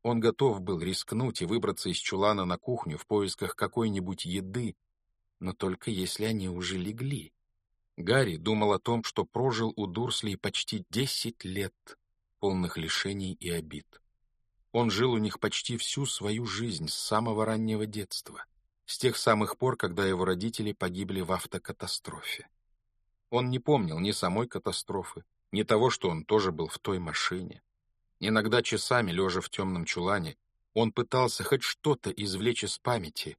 Он готов был рискнуть и выбраться из чулана на кухню в поисках какой-нибудь еды, но только если они уже легли. Гарри думал о том, что прожил у Дурслей почти 10 лет, полных лишений и обид. Он жил у них почти всю свою жизнь с самого раннего детства, с тех самых пор, когда его родители погибли в автокатастрофе. Он не помнил ни самой катастрофы, ни того, что он тоже был в той машине. Иногда часами, лежа в темном чулане, он пытался хоть что-то извлечь из памяти,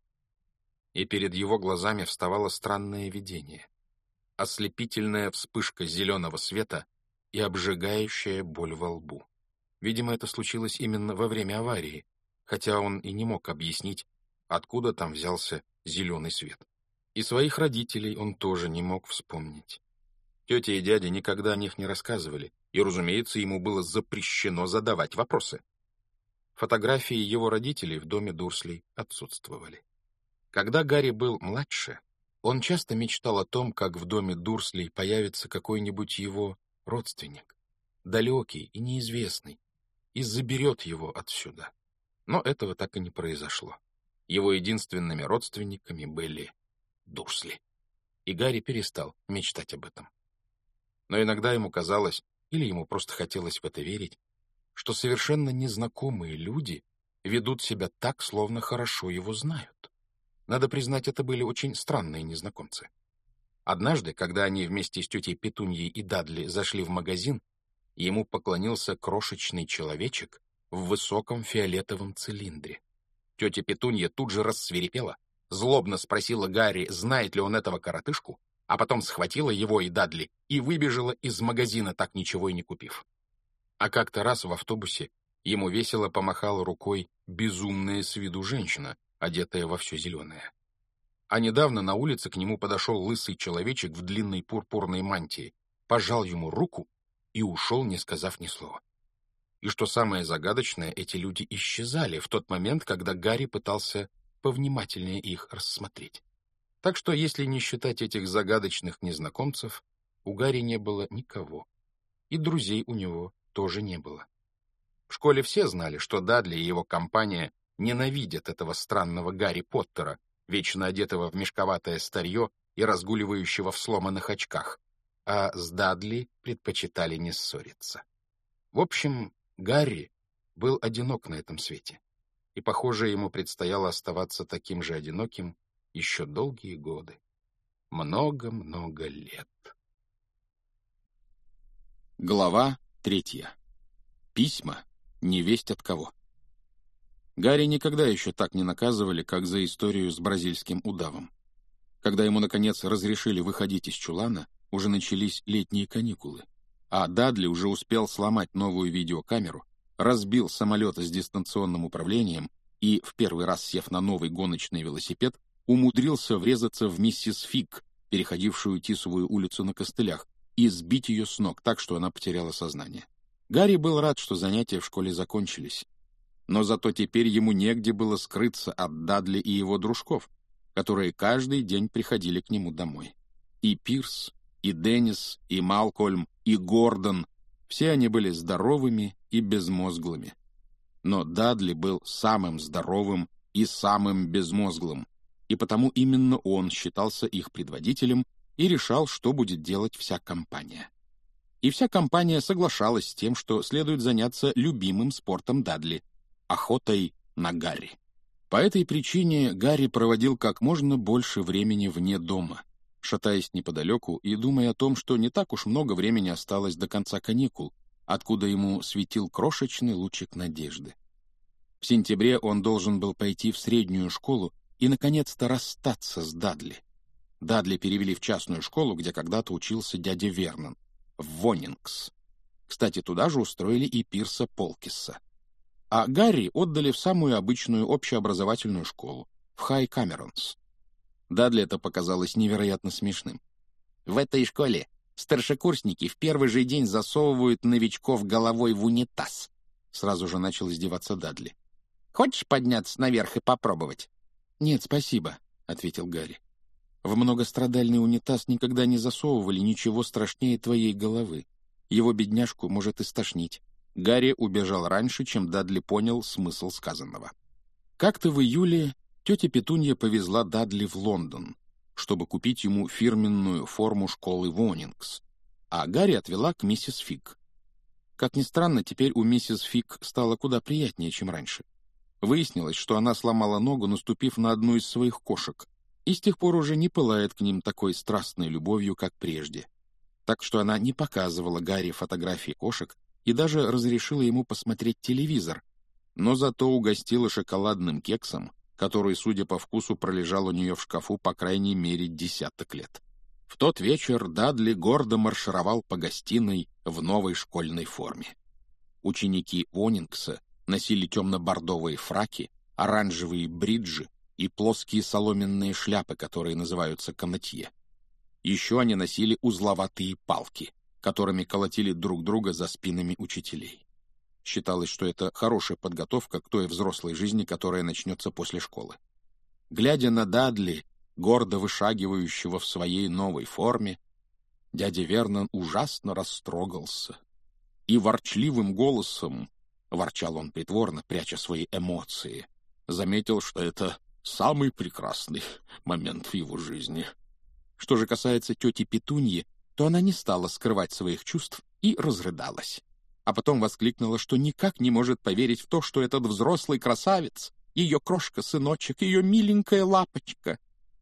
и перед его глазами вставало странное видение. Ослепительная вспышка зеленого света и обжигающая боль во лбу. Видимо, это случилось именно во время аварии, хотя он и не мог объяснить, откуда там взялся зеленый свет. И своих родителей он тоже не мог вспомнить. Тетя и дядя никогда о них не рассказывали, и, разумеется, ему было запрещено задавать вопросы. Фотографии его родителей в доме Дурслей отсутствовали. Когда Гарри был младше, он часто мечтал о том, как в доме Дурслей появится какой-нибудь его родственник, далекий и неизвестный, и заберет его отсюда. Но этого так и не произошло. Его единственными родственниками были Дурсли. И Гарри перестал мечтать об этом. Но иногда ему казалось, или ему просто хотелось в это верить, что совершенно незнакомые люди ведут себя так, словно хорошо его знают. Надо признать, это были очень странные незнакомцы. Однажды, когда они вместе с тетей Петуньей и Дадли зашли в магазин, ему поклонился крошечный человечек в высоком фиолетовом цилиндре. Тетя Петунья тут же рассвирепела, злобно спросила Гарри, знает ли он этого коротышку, а потом схватила его и Дадли и выбежала из магазина, так ничего и не купив. А как-то раз в автобусе ему весело помахала рукой безумная с виду женщина, одетая во все зеленое. А недавно на улице к нему подошел лысый человечек в длинной пурпурной мантии, пожал ему руку и ушел, не сказав ни слова. И что самое загадочное, эти люди исчезали в тот момент, когда Гарри пытался повнимательнее их рассмотреть. Так что, если не считать этих загадочных незнакомцев, у Гарри не было никого. И друзей у него тоже не было. В школе все знали, что Дадли и его компания ненавидят этого странного Гарри Поттера, вечно одетого в мешковатое старье и разгуливающего в сломанных очках, а с Дадли предпочитали не ссориться. В общем, Гарри был одинок на этом свете, и, похоже, ему предстояло оставаться таким же одиноким еще долгие годы. Много-много лет. Глава 3. Письма невесть от кого. Гарри никогда еще так не наказывали, как за историю с бразильским удавом. Когда ему, наконец, разрешили выходить из чулана, уже начались летние каникулы, а Дадли уже успел сломать новую видеокамеру, разбил самолет с дистанционным управлением и, в первый раз сев на новый гоночный велосипед, умудрился врезаться в миссис Фиг, переходившую Тисовую улицу на костылях, и сбить ее с ног так, что она потеряла сознание. Гарри был рад, что занятия в школе закончились. Но зато теперь ему негде было скрыться от Дадли и его дружков, которые каждый день приходили к нему домой. И Пирс, и Деннис, и Малкольм, и Гордон — все они были здоровыми и безмозглыми. Но Дадли был самым здоровым и самым безмозглым, и потому именно он считался их предводителем и решал, что будет делать вся компания. И вся компания соглашалась с тем, что следует заняться любимым спортом Дадли — охотой на Гарри. По этой причине Гарри проводил как можно больше времени вне дома, шатаясь неподалеку и думая о том, что не так уж много времени осталось до конца каникул, откуда ему светил крошечный лучик надежды. В сентябре он должен был пойти в среднюю школу и, наконец-то, расстаться с Дадли. Дадли перевели в частную школу, где когда-то учился дядя Вернон, в Вонингс. Кстати, туда же устроили и Пирса Полкисса. А Гарри отдали в самую обычную общеобразовательную школу, в Хай Камеронс. Дадли это показалось невероятно смешным. В этой школе старшекурсники в первый же день засовывают новичков головой в унитаз. Сразу же начал издеваться Дадли. Хочешь подняться наверх и попробовать? «Нет, спасибо», — ответил Гарри. «В многострадальный унитаз никогда не засовывали ничего страшнее твоей головы. Его, бедняжку, может и стошнить». Гарри убежал раньше, чем Дадли понял смысл сказанного. Как-то в июле тетя Петунья повезла Дадли в Лондон, чтобы купить ему фирменную форму школы Вонингс, а Гарри отвела к миссис Фиг. Как ни странно, теперь у миссис Фиг стало куда приятнее, чем раньше. Выяснилось, что она сломала ногу, наступив на одну из своих кошек, и с тех пор уже не пылает к ним такой страстной любовью, как прежде. Так что она не показывала Гарри фотографии кошек и даже разрешила ему посмотреть телевизор, но зато угостила шоколадным кексом, который, судя по вкусу, пролежал у нее в шкафу по крайней мере 10 лет. В тот вечер Дадли гордо маршировал по гостиной в новой школьной форме. Ученики Вонингса носили темно-бордовые фраки, оранжевые бриджи и плоские соломенные шляпы, которые называются канатье. Еще они носили узловатые палки, которыми колотили друг друга за спинами учителей. Считалось, что это хорошая подготовка к той взрослой жизни, которая начнется после школы. Глядя на Дадли, гордо вышагивающего в своей новой форме, дядя Вернон ужасно растрогался. И ворчливым голосом, ворчал он притворно, пряча свои эмоции, заметил, что это самый прекрасный момент в его жизни. Что же касается тети Петуньи, то она не стала скрывать своих чувств и разрыдалась. А потом воскликнула, что никак не может поверить в то, что этот взрослый красавец, ее крошка-сыночек, ее миленькая лапочка.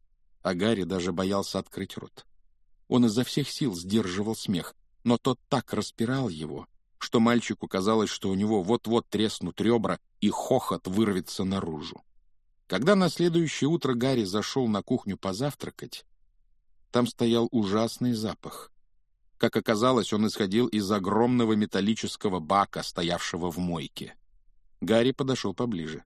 А Гарри даже боялся открыть рот. Он изо всех сил сдерживал смех, но тот так распирал его, что мальчику казалось, что у него вот-вот треснут ребра, и хохот вырвется наружу. Когда на следующее утро Гарри зашел на кухню позавтракать, там стоял ужасный запах. Как оказалось, он исходил из огромного металлического бака, стоявшего в мойке. Гарри подошел поближе.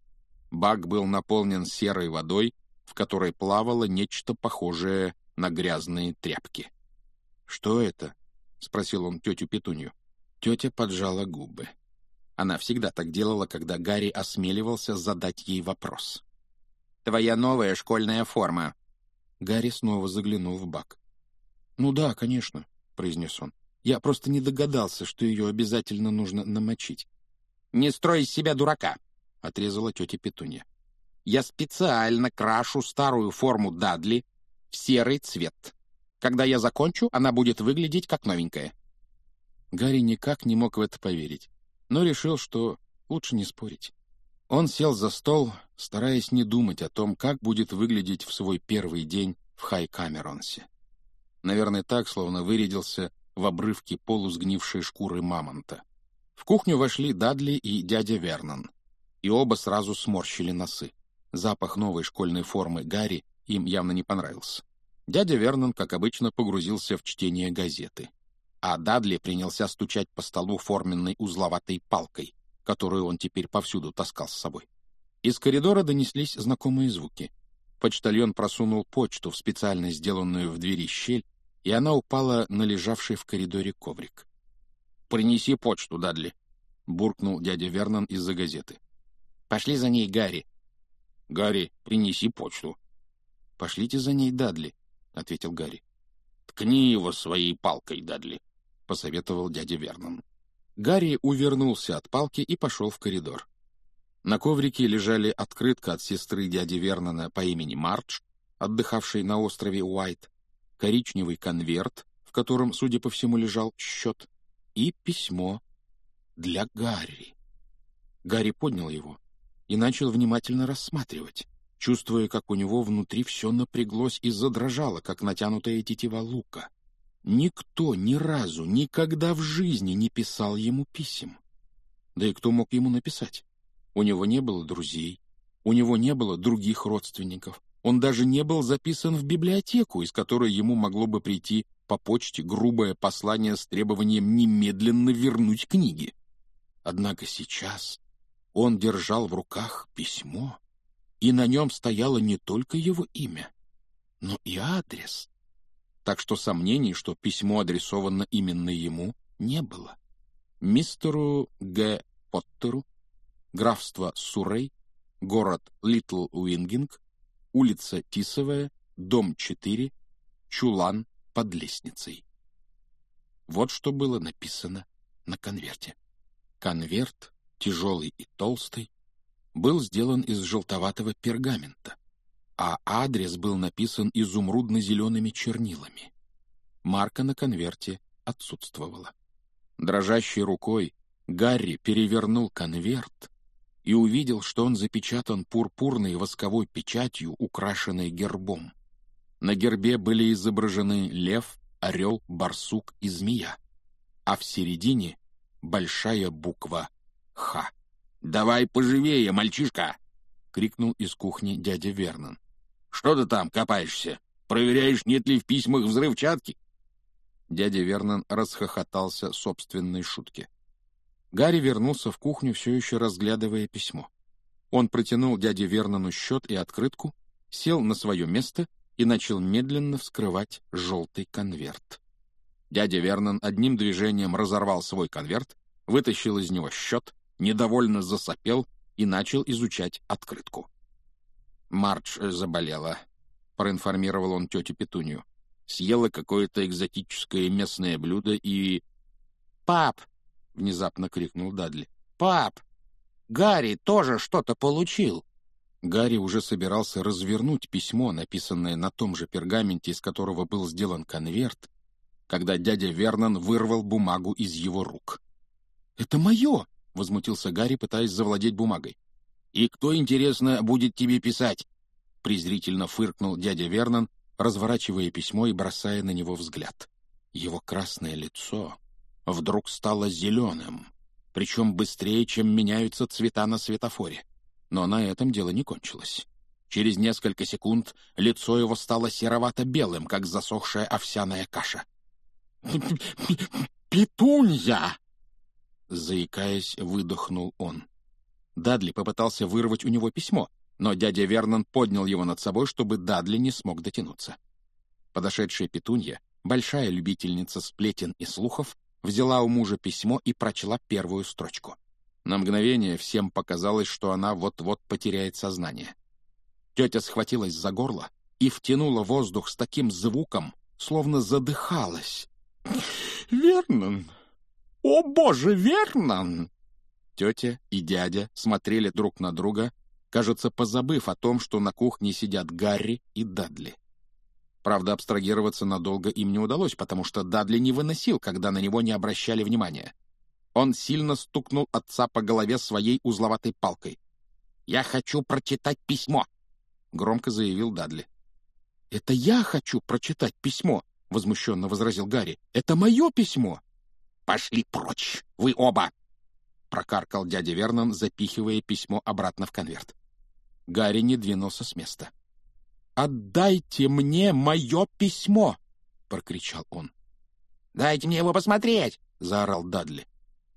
Бак был наполнен серой водой, в которой плавало нечто похожее на грязные тряпки. «Что это?» — спросил он тетю Петунью. Тетя поджала губы. Она всегда так делала, когда Гарри осмеливался задать ей вопрос. «Твоя новая школьная форма». Гарри снова заглянул в бак. «Ну да, конечно», — произнес он. «Я просто не догадался, что ее обязательно нужно намочить». «Не строй из себя дурака», — отрезала тетя Петунья. «Я специально крашу старую форму Дадли в серый цвет. Когда я закончу, она будет выглядеть как новенькая». Гарри никак не мог в это поверить, но решил, что лучше не спорить. Он сел за стол, стараясь не думать о том, как будет выглядеть в свой первый день в Хай-Камеронсе. Наверное, так, словно вырядился в обрывке полусгнившей шкуры мамонта. В кухню вошли Дадли и дядя Вернон, и оба сразу сморщили носы. Запах новой школьной формы Гарри им явно не понравился. Дядя Вернон, как обычно, погрузился в чтение газеты, а Дадли принялся стучать по столу форменной узловатой палкой, которую он теперь повсюду таскал с собой. Из коридора донеслись знакомые звуки. Почтальон просунул почту в специально сделанную в двери щель, и она упала на лежавший в коридоре коврик. «Принеси почту, Дадли», — буркнул дядя Вернон из-за газеты. «Пошли за ней, Гарри». «Гарри, принеси почту». «Пошлите за ней, Дадли», — ответил Гарри. «Ткни его своей палкой, Дадли», — посоветовал дядя Вернон. Гарри увернулся от палки и пошел в коридор. На коврике лежали открытка от сестры дяди Вернона по имени Мардж, отдыхавшей на острове Уайт, коричневый конверт, в котором, судя по всему, лежал счет, и письмо для Гарри. Гарри поднял его и начал внимательно рассматривать, чувствуя, как у него внутри все напряглось и задрожало, как натянутая тетива лука. Никто ни разу, никогда в жизни не писал ему писем. Да и кто мог ему написать? У него не было друзей, у него не было других родственников. Он даже не был записан в библиотеку, из которой ему могло бы прийти по почте грубое послание с требованием немедленно вернуть книги. Однако сейчас он держал в руках письмо, и на нем стояло не только его имя, но и адрес. Так что сомнений, что письмо адресовано именно ему, не было. Мистеру Г. Поттеру, графство Суррей, город Литл Уингинг, улица Тисовая, дом 4, чулан под лестницей. Вот что было написано на конверте. Конверт, тяжелый и толстый, был сделан из желтоватого пергамента, а адрес был написан изумрудно-зелеными чернилами. Марка на конверте отсутствовала. Дрожащей рукой Гарри перевернул конверт и увидел, что он запечатан пурпурной восковой печатью, украшенной гербом. На гербе были изображены лев, орел, барсук и змея, а в середине большая буква «Х». «Давай поживее, мальчишка!» — крикнул из кухни дядя Вернон. «Что ты там копаешься? Проверяешь, нет ли в письмах взрывчатки?» Дядя Вернон расхохотался собственной шутке. Гарри вернулся в кухню, все еще разглядывая письмо. Он протянул дяде Вернону счет и открытку, сел на свое место и начал медленно вскрывать желтый конверт. Дядя Вернон одним движением разорвал свой конверт, вытащил из него счет, недовольно засопел и начал изучать открытку. «Мардж заболела», — проинформировал он тетю Петунью. «Съела какое-то экзотическое местное блюдо и...» «Пап!» — внезапно крикнул Дадли. «Пап! Гарри тоже что-то получил!» Гарри уже собирался развернуть письмо, написанное на том же пергаменте, из которого был сделан конверт, когда дядя Вернон вырвал бумагу из его рук. «Это мое!» — возмутился Гарри, пытаясь завладеть бумагой. «И кто, интересно, будет тебе писать?» — презрительно фыркнул дядя Вернон, разворачивая письмо и бросая на него взгляд. Его красное лицо вдруг стало зеленым, причем быстрее, чем меняются цвета на светофоре. Но на этом дело не кончилось. Через несколько секунд лицо его стало серовато-белым, как засохшая овсяная каша. «Петунья!» Заикаясь, выдохнул он. Дадли попытался вырвать у него письмо, но дядя Вернон поднял его над собой, чтобы Дадли не смог дотянуться. Подошедшая Петунья, большая любительница сплетен и слухов, взяла у мужа письмо и прочла первую строчку. На мгновение всем показалось, что она вот-вот потеряет сознание. Тетя схватилась за горло и втянула воздух с таким звуком, словно задыхалась. «Вернон! О, боже, Вернон!» Тетя и дядя смотрели друг на друга, кажется, позабыв о том, что на кухне сидят Гарри и Дадли. Правда, абстрагироваться надолго им не удалось, потому что Дадли не выносил, когда на него не обращали внимания. Он сильно стукнул отца по голове своей узловатой палкой. «Я хочу прочитать письмо!» — громко заявил Дадли. «Это я хочу прочитать письмо!» — возмущенно возразил Гарри. «Это мое письмо!» «Пошли прочь, вы оба!» — прокаркал дядя Вернон, запихивая письмо обратно в конверт. Гарри не двинулся с места. «Отдайте мне мое письмо!» — прокричал он. «Дайте мне его посмотреть!» — заорал Дадли.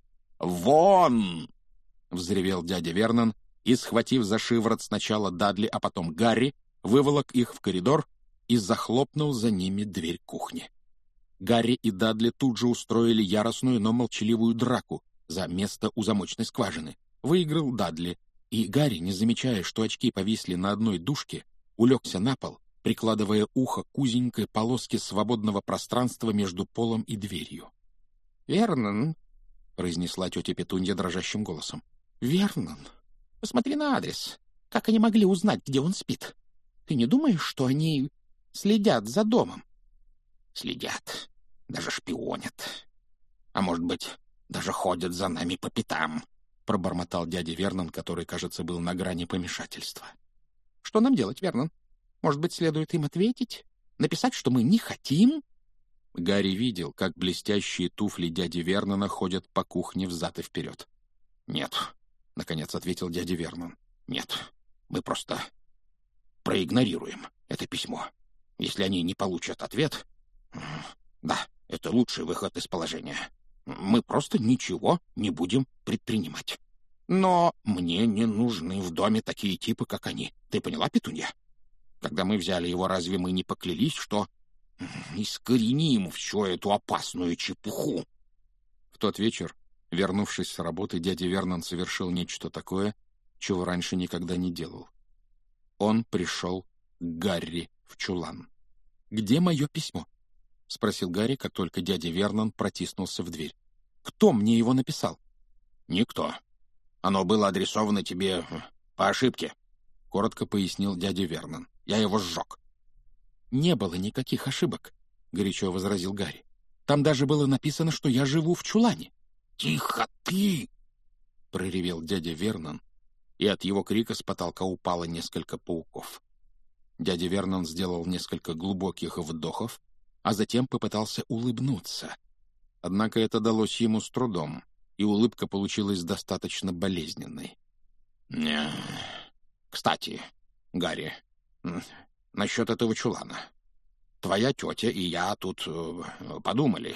«Вон!» — взревел дядя Вернон и, схватив за шиворот сначала Дадли, а потом Гарри, выволок их в коридор и захлопнул за ними дверь кухни. Гарри и Дадли тут же устроили яростную, но молчаливую драку за место у замочной скважины. Выиграл Дадли, и Гарри, не замечая, что очки повисли на одной дужке, улегся на пол, прикладывая ухо к узенькой полоске свободного пространства между полом и дверью. «Вернон», — произнесла тетя Петунья дрожащим голосом, — «Вернон, посмотри на адрес. Как они могли узнать, где он спит? Ты не думаешь, что они следят за домом?» «Следят, даже шпионят. А может быть, даже ходят за нами по пятам», — пробормотал дядя Вернон, который, кажется, был на грани помешательства. «Что нам делать, Вернон? Может быть, следует им ответить? Написать, что мы не хотим?» Гарри видел, как блестящие туфли дяди Вернона ходят по кухне взад и вперед. «Нет», — наконец ответил дядя Вернон. «Нет, мы просто проигнорируем это письмо. Если они не получат ответ... Да, это лучший выход из положения. Мы просто ничего не будем предпринимать. Но мне не нужны в доме такие типы, как они. Ты поняла, Петунья? Когда мы взяли его, разве мы не поклялись, что искореним всю эту опасную чепуху?» В тот вечер, вернувшись с работы, дядя Вернон совершил нечто такое, чего раньше никогда не делал. Он пришел к Гарри в чулан. «Где мое письмо?» — спросил Гарри, как только дядя Вернон протиснулся в дверь. «Кто мне его написал?» «Никто. Оно было адресовано тебе по ошибке», — коротко пояснил дядя Вернон. «Я его сжег». «Не было никаких ошибок», — горячо возразил Гарри. «Там даже было написано, что я живу в чулане». «Тихо ты!» — проревел дядя Вернон, и от его крика с потолка упало несколько пауков. Дядя Вернон сделал несколько глубоких вдохов, а затем попытался улыбнуться. Однако это далось ему с трудом, и улыбка получилась достаточно болезненной. «Кстати, Гарри, насчет этого чулана. Твоя тетя и я тут подумали.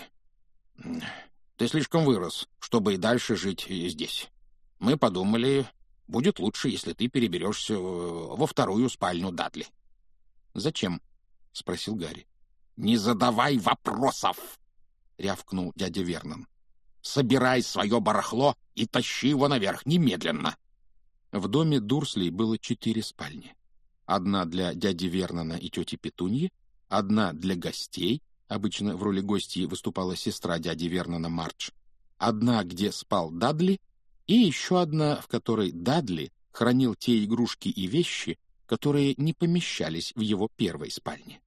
Ты слишком вырос, чтобы и дальше жить здесь. Мы подумали, будет лучше, если ты переберешься во вторую спальню Дадли». «Зачем?» — спросил Гарри. «Не задавай вопросов!» — рявкнул дядя Вернон. «Собирай свое барахло и тащи его наверх немедленно!» В доме Дурслей было 4 спальни. Одна для дяди Вернона и тети Петуньи, одна для гостей, обычно в роли гостьи выступала сестра дяди Вернона Мардж, одна, где спал Дадли, и еще одна, в которой Дадли хранил те игрушки и вещи, которые не помещались в его первой спальне.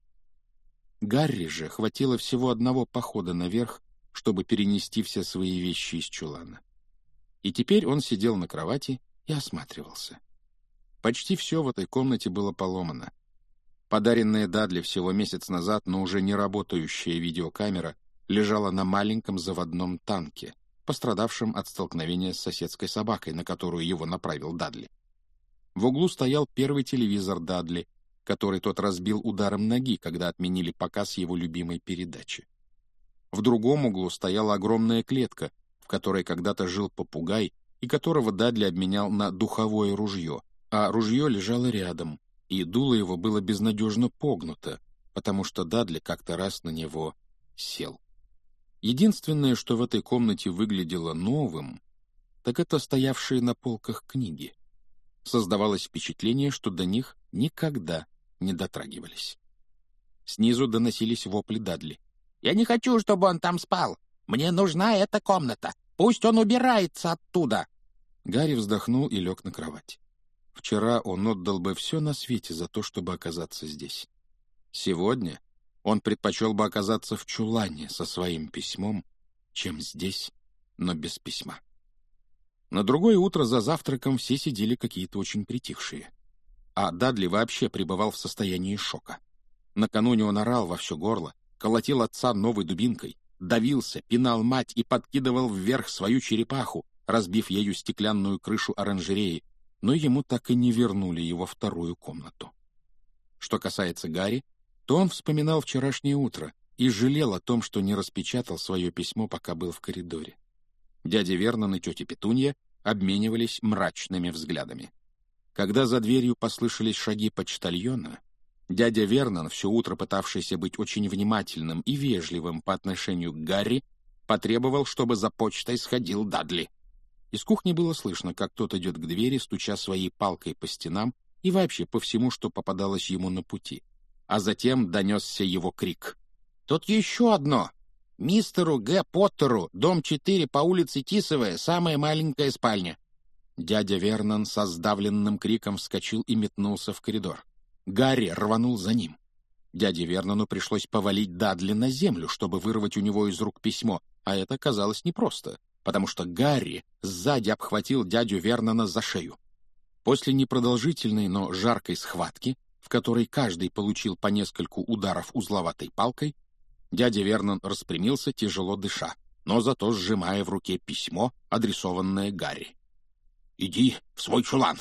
Гарри же хватило всего одного похода наверх, чтобы перенести все свои вещи из чулана. И теперь он сидел на кровати и осматривался. Почти все в этой комнате было поломано. Подаренная Дадли всего месяц назад, но уже не работающая видеокамера лежала на маленьком заводном танке, пострадавшем от столкновения с соседской собакой, на которую его направил Дадли. В углу стоял первый телевизор Дадли, который тот разбил ударом ноги, когда отменили показ его любимой передачи. В другом углу стояла огромная клетка, в которой когда-то жил попугай, и которого Дадли обменял на духовое ружье, а ружье лежало рядом, и дуло его было безнадежно погнуто, потому что Дадли как-то раз на него сел. Единственное, что в этой комнате выглядело новым, так это стоявшие на полках книги. Создавалось впечатление, что до них никогда не дотрагивались. Снизу доносились вопли Дадли. «Я не хочу, чтобы он там спал. Мне нужна эта комната. Пусть он убирается оттуда!» Гарри вздохнул и лег на кровать. Вчера он отдал бы все на свете за то, чтобы оказаться здесь. Сегодня он предпочел бы оказаться в чулане со своим письмом, чем здесь, но без письма. На другое утро за завтраком все сидели какие-то очень притихшие. А Дадли вообще пребывал в состоянии шока. Накануне он орал во все горло, колотил отца новой дубинкой, давился, пинал мать и подкидывал вверх свою черепаху, разбив ею стеклянную крышу оранжереи, но ему так и не вернули его вторую комнату. Что касается Гарри, то он вспоминал вчерашнее утро и жалел о том, что не распечатал свое письмо, пока был в коридоре. Дядя Вернон и тетя Петунья обменивались мрачными взглядами. Когда за дверью послышались шаги почтальона, дядя Вернон, все утро пытавшийся быть очень внимательным и вежливым по отношению к Гарри, потребовал, чтобы за почтой сходил Дадли. Из кухни было слышно, как тот идет к двери, стуча своей палкой по стенам и вообще по всему, что попадалось ему на пути. А затем донесся его крик. «Тут еще одно! Мистеру Г. Поттеру, дом 4 по улице Тисовая, самая маленькая спальня!» Дядя Вернон со сдавленным криком вскочил и метнулся в коридор. Гарри рванул за ним. Дяде Вернону пришлось повалить Дадли на землю, чтобы вырвать у него из рук письмо, а это казалось непросто, потому что Гарри сзади обхватил дядю Вернона за шею. После непродолжительной, но жаркой схватки, в которой каждый получил по нескольку ударов узловатой палкой, дядя Вернон распрямился, тяжело дыша, но зато сжимая в руке письмо, адресованное Гарри. «Иди в свой чулан!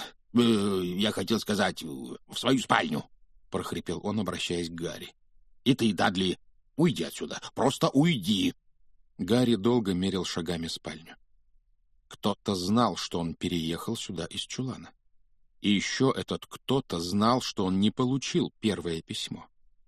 Я хотел сказать, в свою спальню!» — прохрипел он, обращаясь к Гарри. «И ты, Дадли, уйди отсюда! Просто уйди!» Гарри долго мерил шагами спальню. Кто-то знал, что он переехал сюда из чулана. И еще этот кто-то знал, что он не получил первое письмо.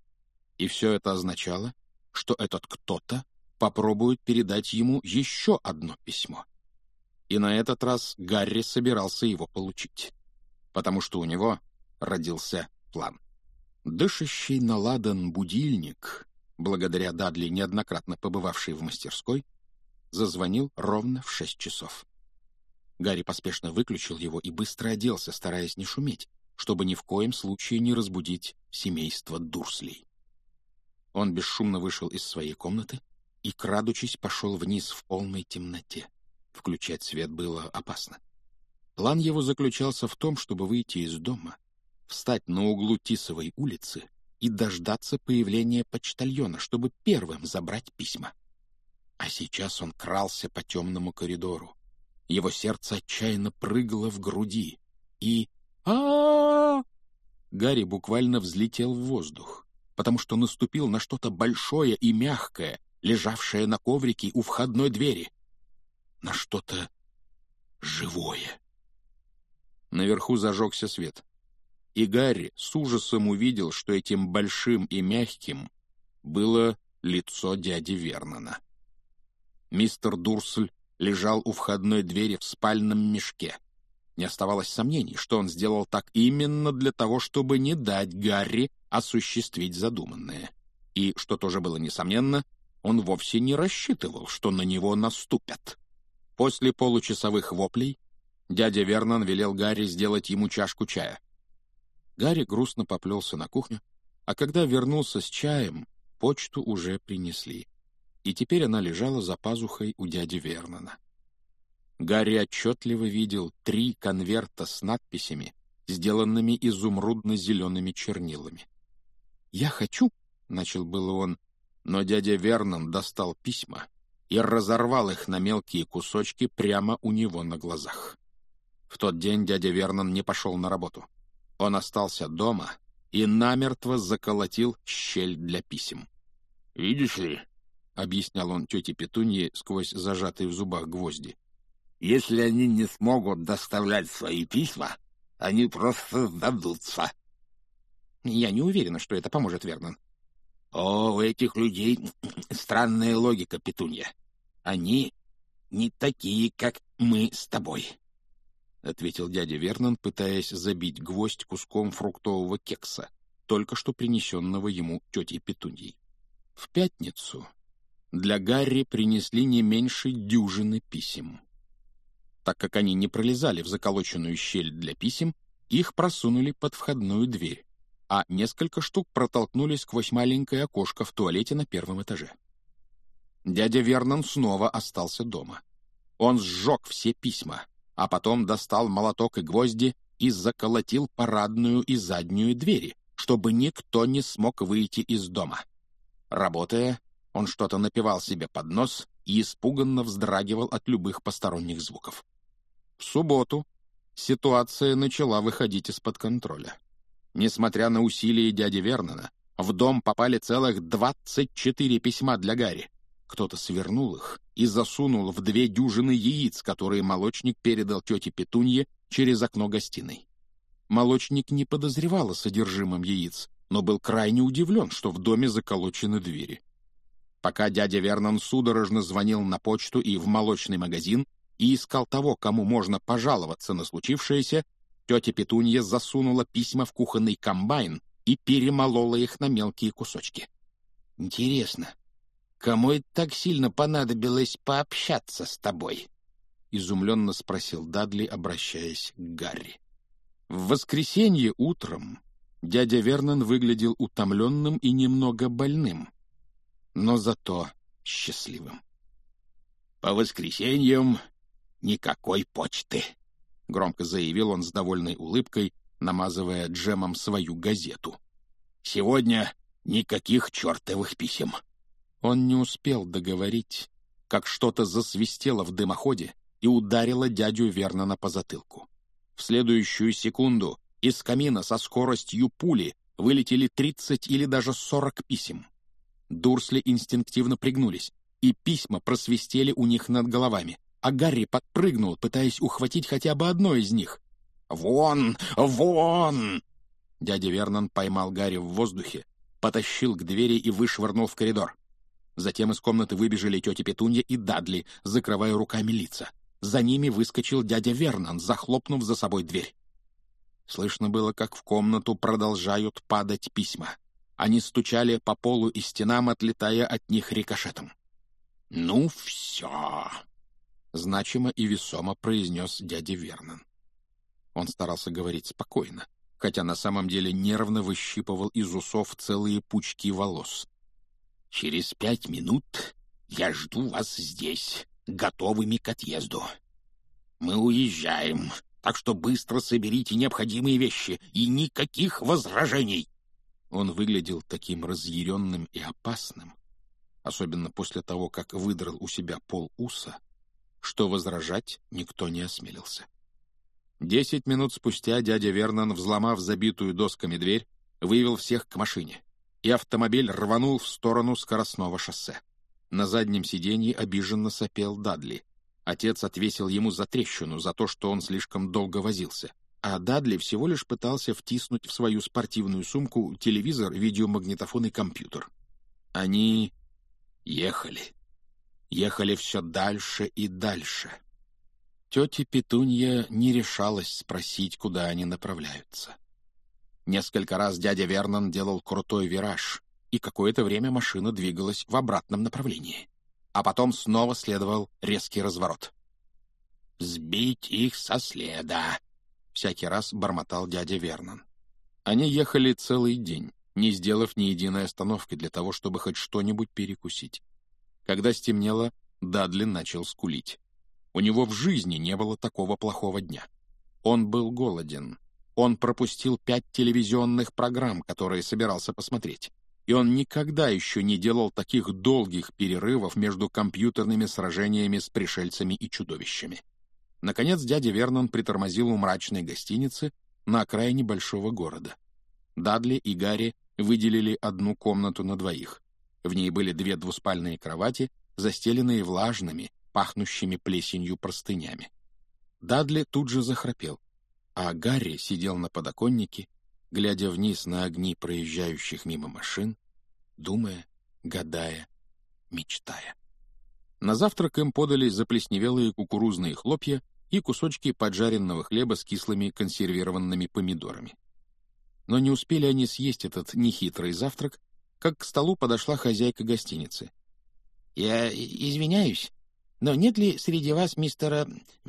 И все это означало, что этот кто-то попробует передать ему еще одно письмо. И на этот раз Гарри собирался его получить, потому что у него родился план. Дышащий на ладан будильник, благодаря Дадли, неоднократно побывавший в мастерской, зазвонил ровно в 6 часов. Гарри поспешно выключил его и быстро оделся, стараясь не шуметь, чтобы ни в коем случае не разбудить семейство Дурслей. Он бесшумно вышел из своей комнаты и, крадучись, пошел вниз в полной темноте. Включать свет было опасно. План его заключался в том, чтобы выйти из дома, встать на углу Тисовой улицы и дождаться появления почтальона, чтобы первым забрать письма. А сейчас он крался по темному коридору. Его сердце отчаянно прыгало в груди, и... а Гарри буквально взлетел в воздух, потому что наступил на что-то большое и мягкое, лежавшее на коврике у входной двери. На что-то живое. Наверху зажегся свет, и Гарри с ужасом увидел, что этим большим и мягким было лицо дяди Вернона. Мистер Дурсль лежал у входной двери в спальном мешке. Не оставалось сомнений, что он сделал так именно для того, чтобы не дать Гарри осуществить задуманное. И, что тоже было несомненно, он вовсе не рассчитывал, что на него наступят. После получасовых воплей дядя Вернон велел Гарри сделать ему чашку чая. Гарри грустно поплелся на кухню, а когда вернулся с чаем, почту уже принесли. И теперь она лежала за пазухой у дяди Вернона. Гарри отчетливо видел 3 конверта с надписями, сделанными изумрудно-зелеными чернилами. «Я хочу», — начал было он, но дядя Вернон достал письма и разорвал их на мелкие кусочки прямо у него на глазах. В тот день дядя Вернон не пошел на работу. Он остался дома и намертво заколотил щель для писем. «Видишь ли», — объяснял он тете Петунье сквозь зажатые в зубах гвозди, «если они не смогут доставлять свои письма, они просто сдадутся». «Я не уверена, что это поможет, Вернон». «О, у этих людей странная логика, Петунья. Они не такие, как мы с тобой», — ответил дядя Вернон, пытаясь забить гвоздь куском фруктового кекса, только что принесенного ему тетей Петуньей. В пятницу для Гарри принесли не меньше дюжины писем. Так как они не пролезали в заколоченную щель для писем, их просунули под входную дверь, а несколько штук протолкнули сквозь маленькое окошко в туалете на 1-м этаже. Дядя Вернон снова остался дома. Он сжег все письма, а потом достал молоток и гвозди и заколотил парадную и заднюю двери, чтобы никто не смог выйти из дома. Работая, он что-то напевал себе под нос и испуганно вздрагивал от любых посторонних звуков. В субботу ситуация начала выходить из-под контроля. Несмотря на усилия дяди Вернона, в дом попали целых 24 письма для Гарри. Кто-то свернул их и засунул в 2 дюжины яиц, которые молочник передал тете Петунье через окно гостиной. Молочник не подозревал о содержимом яиц, но был крайне удивлен, что в доме заколочены двери. Пока дядя Вернон судорожно звонил на почту и в молочный магазин и искал того, кому можно пожаловаться на случившееся, тетя Петунья засунула письма в кухонный комбайн и перемолола их на мелкие кусочки. «Интересно, кому это так сильно понадобилось пообщаться с тобой?» — изумленно спросил Дадли, обращаясь к Гарри. В воскресенье утром дядя Вернон выглядел утомленным и немного больным, но зато счастливым. «По воскресеньям никакой почты», — громко заявил он с довольной улыбкой, намазывая джемом свою газету. «Сегодня никаких чертовых писем». Он не успел договорить, как что-то засвистело в дымоходе и ударило дядю Вернона по затылку. В следующую секунду из камина со скоростью пули вылетели 30 или даже 40 писем. Дурсли инстинктивно пригнулись, и письма просвистели у них над головами, а Гарри подпрыгнул, пытаясь ухватить хотя бы одно из них. «Вон! Вон!» Дядя Вернон поймал Гарри в воздухе, потащил к двери и вышвырнул в коридор. Затем из комнаты выбежали тетя Петунья и Дадли, закрывая руками лица. За ними выскочил дядя Вернон, захлопнув за собой дверь. Слышно было, как в комнату продолжают падать письма. Они стучали по полу и стенам, отлетая от них рикошетом. «Ну все», — значимо и весомо произнес дядя Вернон. Он старался говорить спокойно, хотя на самом деле нервно выщипывал из усов целые пучки волос. «Через 5 минут я жду вас здесь, готовыми к отъезду. Мы уезжаем, так что быстро соберите необходимые вещи и никаких возражений!» Он выглядел таким разъяренным и опасным, особенно после того, как выдрал у себя полуса, что возражать никто не осмелился. 10 минут спустя дядя Вернон, взломав забитую досками дверь, вывел всех к машине, и автомобиль рванул в сторону скоростного шоссе. На заднем сиденье обиженно сопел Дадли. Отец отвесил ему затрещину за то, что он слишком долго возился, а Дадли всего лишь пытался втиснуть в свою спортивную сумку телевизор, видеомагнитофон и компьютер. Они ехали. Ехали все дальше и дальше. Тетя Петунья не решалась спросить, куда они направляются. Несколько раз дядя Вернон делал крутой вираж, и какое-то время машина двигалась в обратном направлении. А потом снова следовал резкий разворот. «Сбить их со следа!» — всякий раз бормотал дядя Вернон. Они ехали целый день, не сделав ни единой остановки для того, чтобы хоть что-нибудь перекусить. Когда стемнело, Дадли начал скулить. У него в жизни не было такого плохого дня. Он был голоден. Он пропустил 5 телевизионных программ, которые собирался посмотреть. И он никогда еще не делал таких долгих перерывов между компьютерными сражениями с пришельцами и чудовищами. Наконец дядя Вернон притормозил у мрачной гостиницы на окраине большого города. Дадли и Гарри выделили одну комнату на двоих. В ней были 2 двуспальные кровати, застеленные влажными, пахнущими плесенью простынями. Дадли тут же захрапел, а Гарри сидел на подоконнике, глядя вниз на огни проезжающих мимо машин, думая, гадая, мечтая. На завтрак им подали заплесневелые кукурузные хлопья и кусочки поджаренного хлеба с кислыми консервированными помидорами. Но не успели они съесть этот нехитрый завтрак, как к столу подошла хозяйка гостиницы. «Я извиняюсь, но нет ли среди вас мистера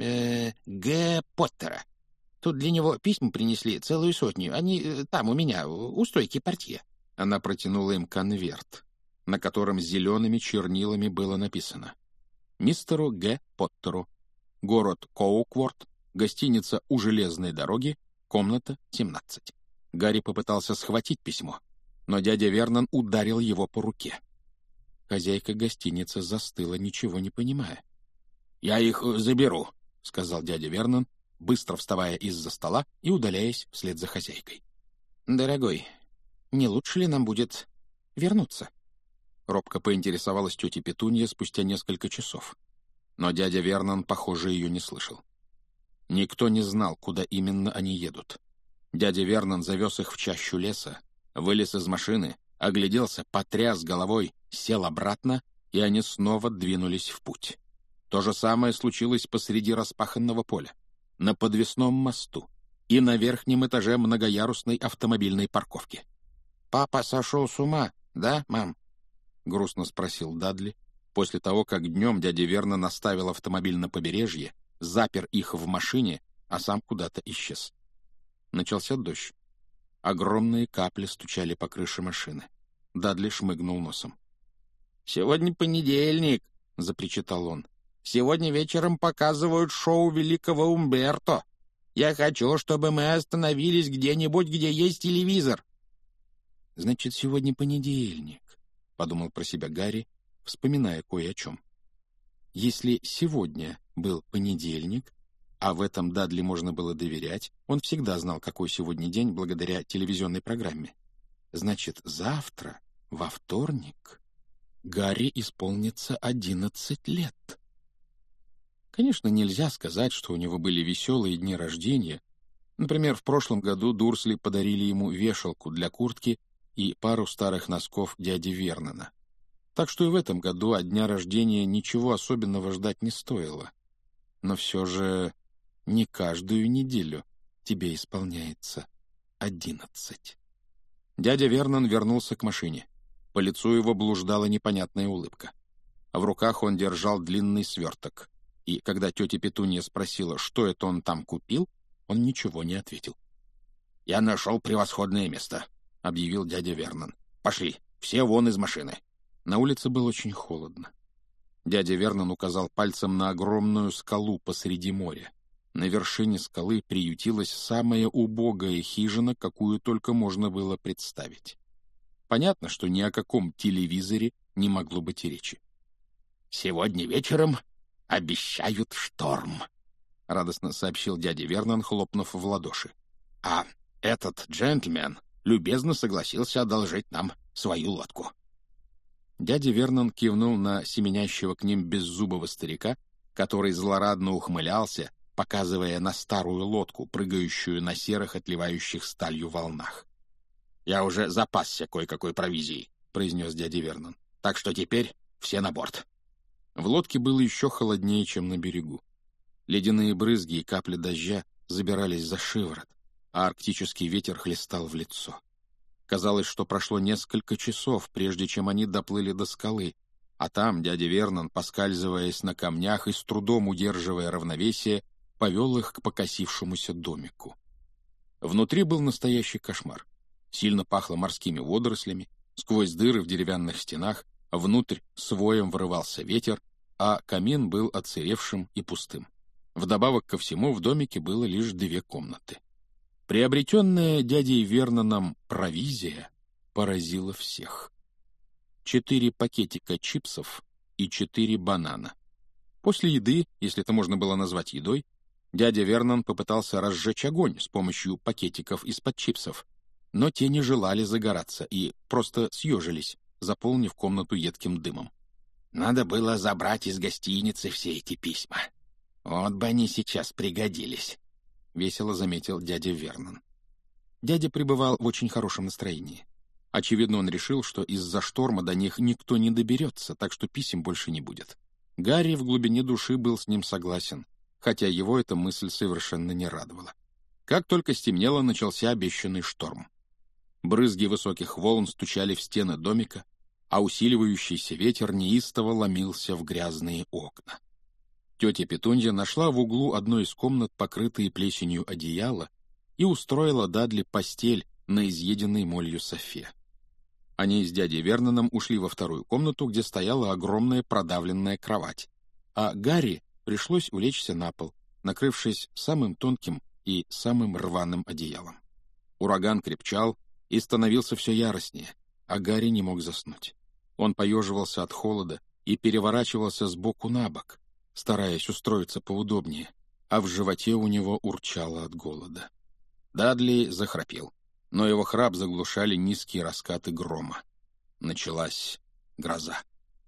Г. Поттера? Тут для него письма принесли целую 100. Они там у меня, у стойки портье». Она протянула им конверт, на котором зелеными чернилами было написано: «Мистеру Г. Поттеру. Город Коукворт. Гостиница у железной дороги. Комната 17». Гарри попытался схватить письмо, но дядя Вернон ударил его по руке. Хозяйка гостиницы застыла, ничего не понимая. «Я их заберу», — сказал дядя Вернон, быстро вставая из-за стола и удаляясь вслед за хозяйкой. «Дорогой, не лучше ли нам будет вернуться?» Робко поинтересовалась тетя Петунья спустя несколько часов. Но дядя Вернон, похоже, ее не слышал. Никто не знал, куда именно они едут. Дядя Вернон завез их в чащу леса, вылез из машины, огляделся, потряс головой, сел обратно, и они снова двинулись в путь. То же самое случилось посреди распаханного поля, на подвесном мосту и на верхнем этаже многоярусной автомобильной парковки. «Папа сошел с ума, да, мам?» — грустно спросил Дадли, после того, как днем дядя Вернон оставил автомобиль на побережье, запер их в машине, а сам куда-то исчез. Начался дождь. Огромные капли стучали по крыше машины. Дадли шмыгнул носом. «Сегодня понедельник», — запричитал он. «Сегодня вечером показывают шоу великого Умберто. Я хочу, чтобы мы остановились где-нибудь, где есть телевизор». «Значит, сегодня понедельник», — подумал про себя Гарри, вспоминая кое о чем. Если сегодня был понедельник, а в этом Дадли можно было доверять, он всегда знал, какой сегодня день благодаря телевизионной программе. Значит, завтра, во вторник, Гарри исполнится 11 лет. Конечно, нельзя сказать, что у него были веселые дни рождения. Например, в прошлом году Дурсли подарили ему вешалку для куртки и пару старых носков дяди Вернона. Так что и в этом году от дня рождения ничего особенного ждать не стоило. Но все же не каждую неделю тебе исполняется 11. Дядя Вернон вернулся к машине. По лицу его блуждала непонятная улыбка. В руках он держал длинный сверток. И когда тетя Петунья спросила, что это он там купил, он ничего не ответил. «Я нашел превосходное место», — объявил дядя Вернон. «Пошли, все вон из машины». На улице было очень холодно. Дядя Вернон указал пальцем на огромную скалу посреди моря. На вершине скалы приютилась самая убогая хижина, какую только можно было представить. Понятно, что ни о каком телевизоре не могло быть и речи. «Сегодня вечером обещают шторм», — радостно сообщил дядя Вернон, хлопнув в ладоши. «А этот джентльмен любезно согласился одолжить нам свою лодку». Дядя Вернон кивнул на семенящего к ним беззубого старика, который злорадно ухмылялся, показывая на старую лодку, прыгающую на серых, отливающих сталью волнах. «Я уже запасся кое-какой провизией», — произнес дядя Вернон. «Так что теперь все на борт». В лодке было еще холоднее, чем на берегу. Ледяные брызги и капли дождя забирались за шиворот, а арктический ветер хлестал в лицо. Казалось, что прошло несколько часов, прежде чем они доплыли до скалы, а там дядя Вернон, поскальзываясь на камнях и с трудом удерживая равновесие, повел их к покосившемуся домику. Внутри был настоящий кошмар. Сильно пахло морскими водорослями, сквозь дыры в деревянных стенах внутрь с воем врывался ветер, а камин был отсыревшим и пустым. Вдобавок ко всему в домике было лишь 2 комнаты. Приобретенная дядей Верноном провизия поразила всех. 4 пакетика чипсов и 4 банана. После еды, если это можно было назвать едой, дядя Вернон попытался разжечь огонь с помощью пакетиков из-под чипсов, но те не желали загораться и просто съежились, заполнив комнату едким дымом. «Надо было забрать из гостиницы все эти письма. Вот бы они сейчас пригодились», — весело заметил дядя Вернон. Дядя пребывал в очень хорошем настроении. Очевидно, он решил, что из-за шторма до них никто не доберется, так что писем больше не будет. Гарри в глубине души был с ним согласен, хотя его эта мысль совершенно не радовала. Как только стемнело, начался обещанный шторм. Брызги высоких волн стучали в стены домика, а усиливающийся ветер неистово ломился в грязные окна. Тетя Петунья нашла в углу одной из комнат покрытые плесенью одеяло и устроила Дадли постель на изъеденной молью софе. Они с дядей Верноном ушли во вторую комнату, где стояла огромная продавленная кровать, а Гарри пришлось улечься на пол, накрывшись самым тонким и самым рваным одеялом. Ураган крепчал и становился все яростнее, а Гарри не мог заснуть. Он поеживался от холода и переворачивался с боку на бок, стараясь устроиться поудобнее, а в животе у него урчало от голода. Дадли захрапел, но его храп заглушали низкие раскаты грома. Началась гроза.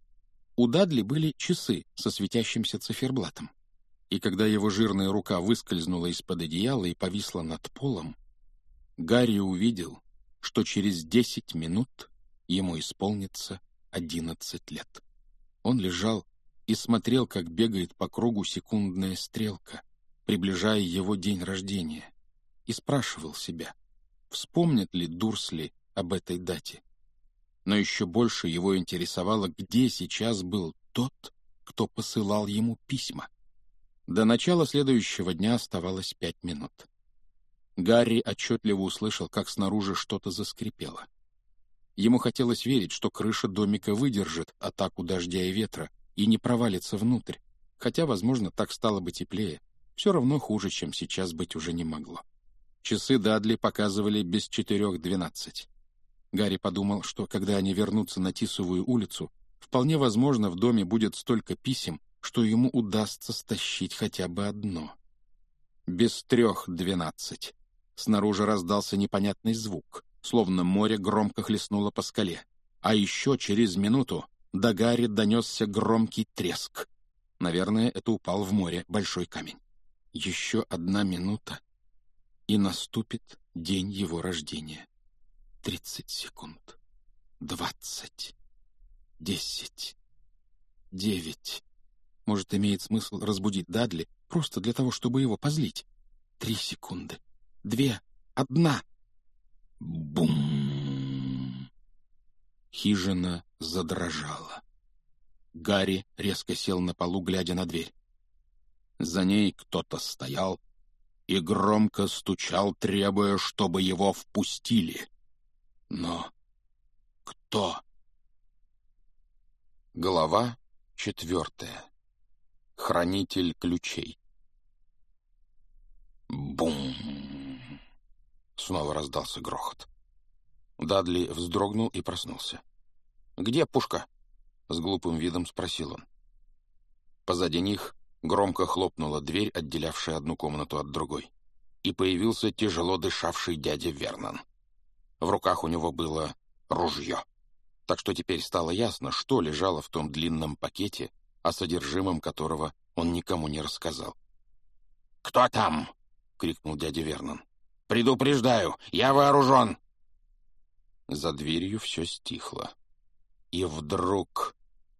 У Дадли были часы со светящимся циферблатом, и когда его жирная рука выскользнула из-под одеяла и повисла над полом, Гарри увидел, что через 10 минут ему исполнится 11 лет. Он лежал и смотрел, как бегает по кругу секундная стрелка, приближая его день рождения, и спрашивал себя, вспомнит ли Дурсли об этой дате. Но еще больше его интересовало, где сейчас был тот, кто посылал ему письма. До начала следующего дня оставалось 5 минут. Гарри отчетливо услышал, как снаружи что-то заскрипело. Ему хотелось верить, что крыша домика выдержит атаку дождя и ветра и не провалится внутрь, хотя, возможно, так стало бы теплее. Все равно хуже, чем сейчас быть уже не могло. Часы Дадли показывали без 4:12. Гарри подумал, что когда они вернутся на Тисовую улицу, вполне возможно, в доме будет столько писем, что ему удастся стащить хотя бы одно. Без 3:12. Снаружи раздался непонятный звук, словно море громко хлестнуло по скале. А еще через минуту до Гарри донесся громкий треск. Наверное, это упал в море большой камень. Еще 1 минута, и наступит день его рождения. 30 секунд. 20. 10. 9. Может, имеет смысл разбудить Дадли просто для того, чтобы его позлить. 3 секунды. 2. 1. Бум! Хижина задрожала. Гарри резко сел на полу, глядя на дверь. За ней кто-то стоял и громко стучал, требуя, чтобы его впустили. Но кто? Глава 4. Хранитель ключей. Бум! Снова раздался грохот. Дадли вздрогнул и проснулся. «Где пушка?» — с глупым видом спросил он. Позади них громко хлопнула дверь, отделявшая одну комнату от другой, и появился тяжело дышавший дядя Вернон. В руках у него было ружье, так что теперь стало ясно, что лежало в том длинном пакете, о содержимом которого он никому не рассказал. «Кто там?» — крикнул дядя Вернон. «Предупреждаю, я вооружен!» За дверью все стихло. И вдруг...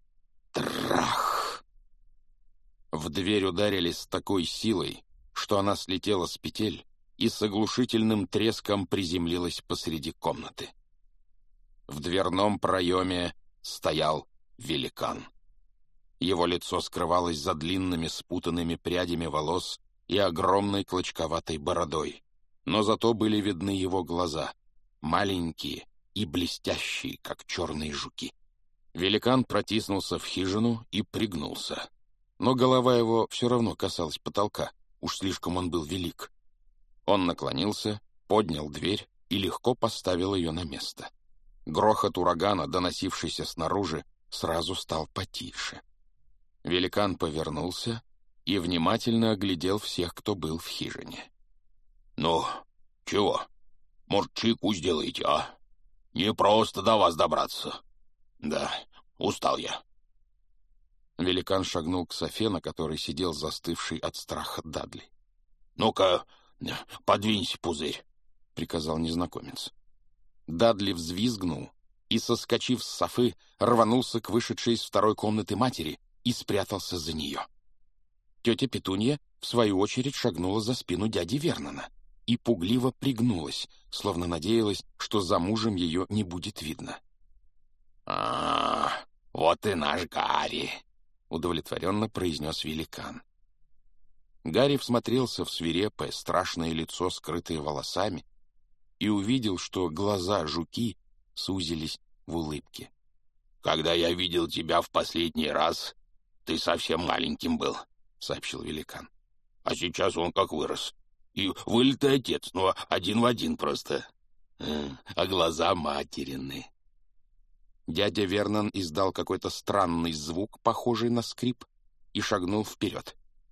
трах! В дверь ударили с такой силой, что она слетела с петель и с оглушительным треском приземлилась посреди комнаты. В дверном проеме стоял великан. Его лицо скрывалось за длинными спутанными прядями волос и огромной клочковатой бородой, но зато были видны его глаза, маленькие и блестящие, как черные жуки. Великан протиснулся в хижину и пригнулся, но голова его все равно касалась потолка, уж слишком он был велик. Он наклонился, поднял дверь и легко поставил ее на место. Грохот урагана, доносившийся снаружи, сразу стал потише. Великан повернулся и внимательно оглядел всех, кто был в хижине. «Ну, чего? Может, чайку сделаете, а? Не просто до вас добраться. Да, устал я». Великан шагнул к софе, на которой сидел застывший от страха Дадли. «Ну-ка, подвинься, пузырь», — приказал незнакомец. Дадли взвизгнул и, соскочив с софы, рванулся к вышедшей из второй комнаты матери и спрятался за нее. Тетя Петунья, в свою очередь, шагнула за спину дяди Вернона и пугливо пригнулась, словно надеялась, что за мужем ее не будет видно. Вот и наш Гарри», — удовлетворенно произнес великан. Гарри всмотрелся в свирепое, страшное лицо, скрытое волосами, и увидел, что глаза жуки сузились в улыбке. «Когда я видел тебя в последний раз, ты совсем маленьким был», — сообщил великан. «А сейчас он как вырос. И вылитый отец, но один в один просто. А глаза материны». Дядя Вернон издал какой-то странный звук, похожий на скрип, и шагнул вперед.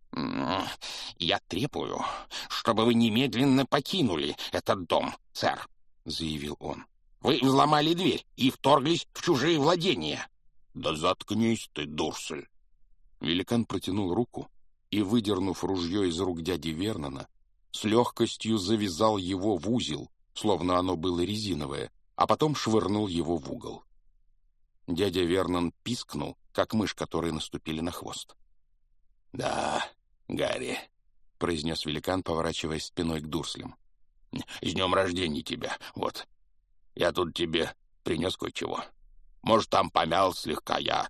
«Я требую, чтобы вы немедленно покинули этот дом, сэр», — заявил он. «Вы взломали дверь и вторглись в чужие владения». «Да заткнись ты, дурсель!» Великан протянул руку и, выдернув ружье из рук дяди Вернона, с легкостью завязал его в узел, словно оно было резиновое, а потом швырнул его в угол. Дядя Вернон пискнул, как мышь, которой наступили на хвост. «Да, Гарри», — произнес великан, поворачиваясь спиной к дурслям. «С днем рождения тебя, вот. Я тут тебе принес кое-чего. Может, там помял слегка я,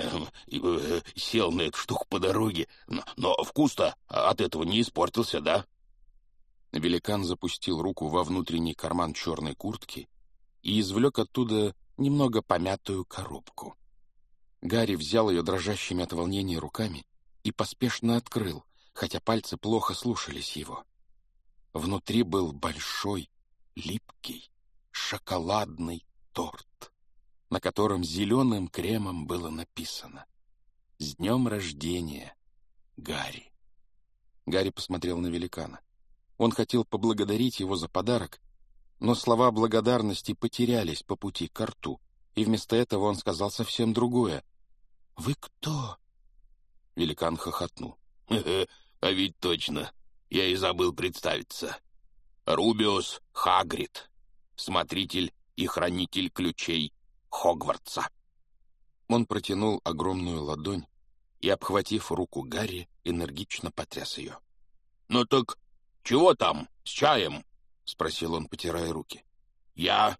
сел на эту штуку по дороге, но вкус-то от этого не испортился, да?» Великан запустил руку во внутренний карман черной куртки и извлек оттуда немного помятую коробку. Гарри взял ее дрожащими от волнения руками и поспешно открыл, хотя пальцы плохо слушались его. Внутри был большой, липкий, шоколадный торт, на котором зеленым кремом было написано «С днем рождения, Гарри». Гарри посмотрел на великана. Он хотел поблагодарить его за подарок, но слова благодарности потерялись по пути к рту, и вместо этого он сказал совсем другое. «Вы кто?» Великан хохотнул. «А ведь точно, я и забыл представиться. Рубиус Хагрид, смотритель и хранитель ключей Хогвартса». Он протянул огромную ладонь и, обхватив руку Гарри, энергично потряс ее. «Ну так чего там с чаем?» — спросил он, потирая руки. «Я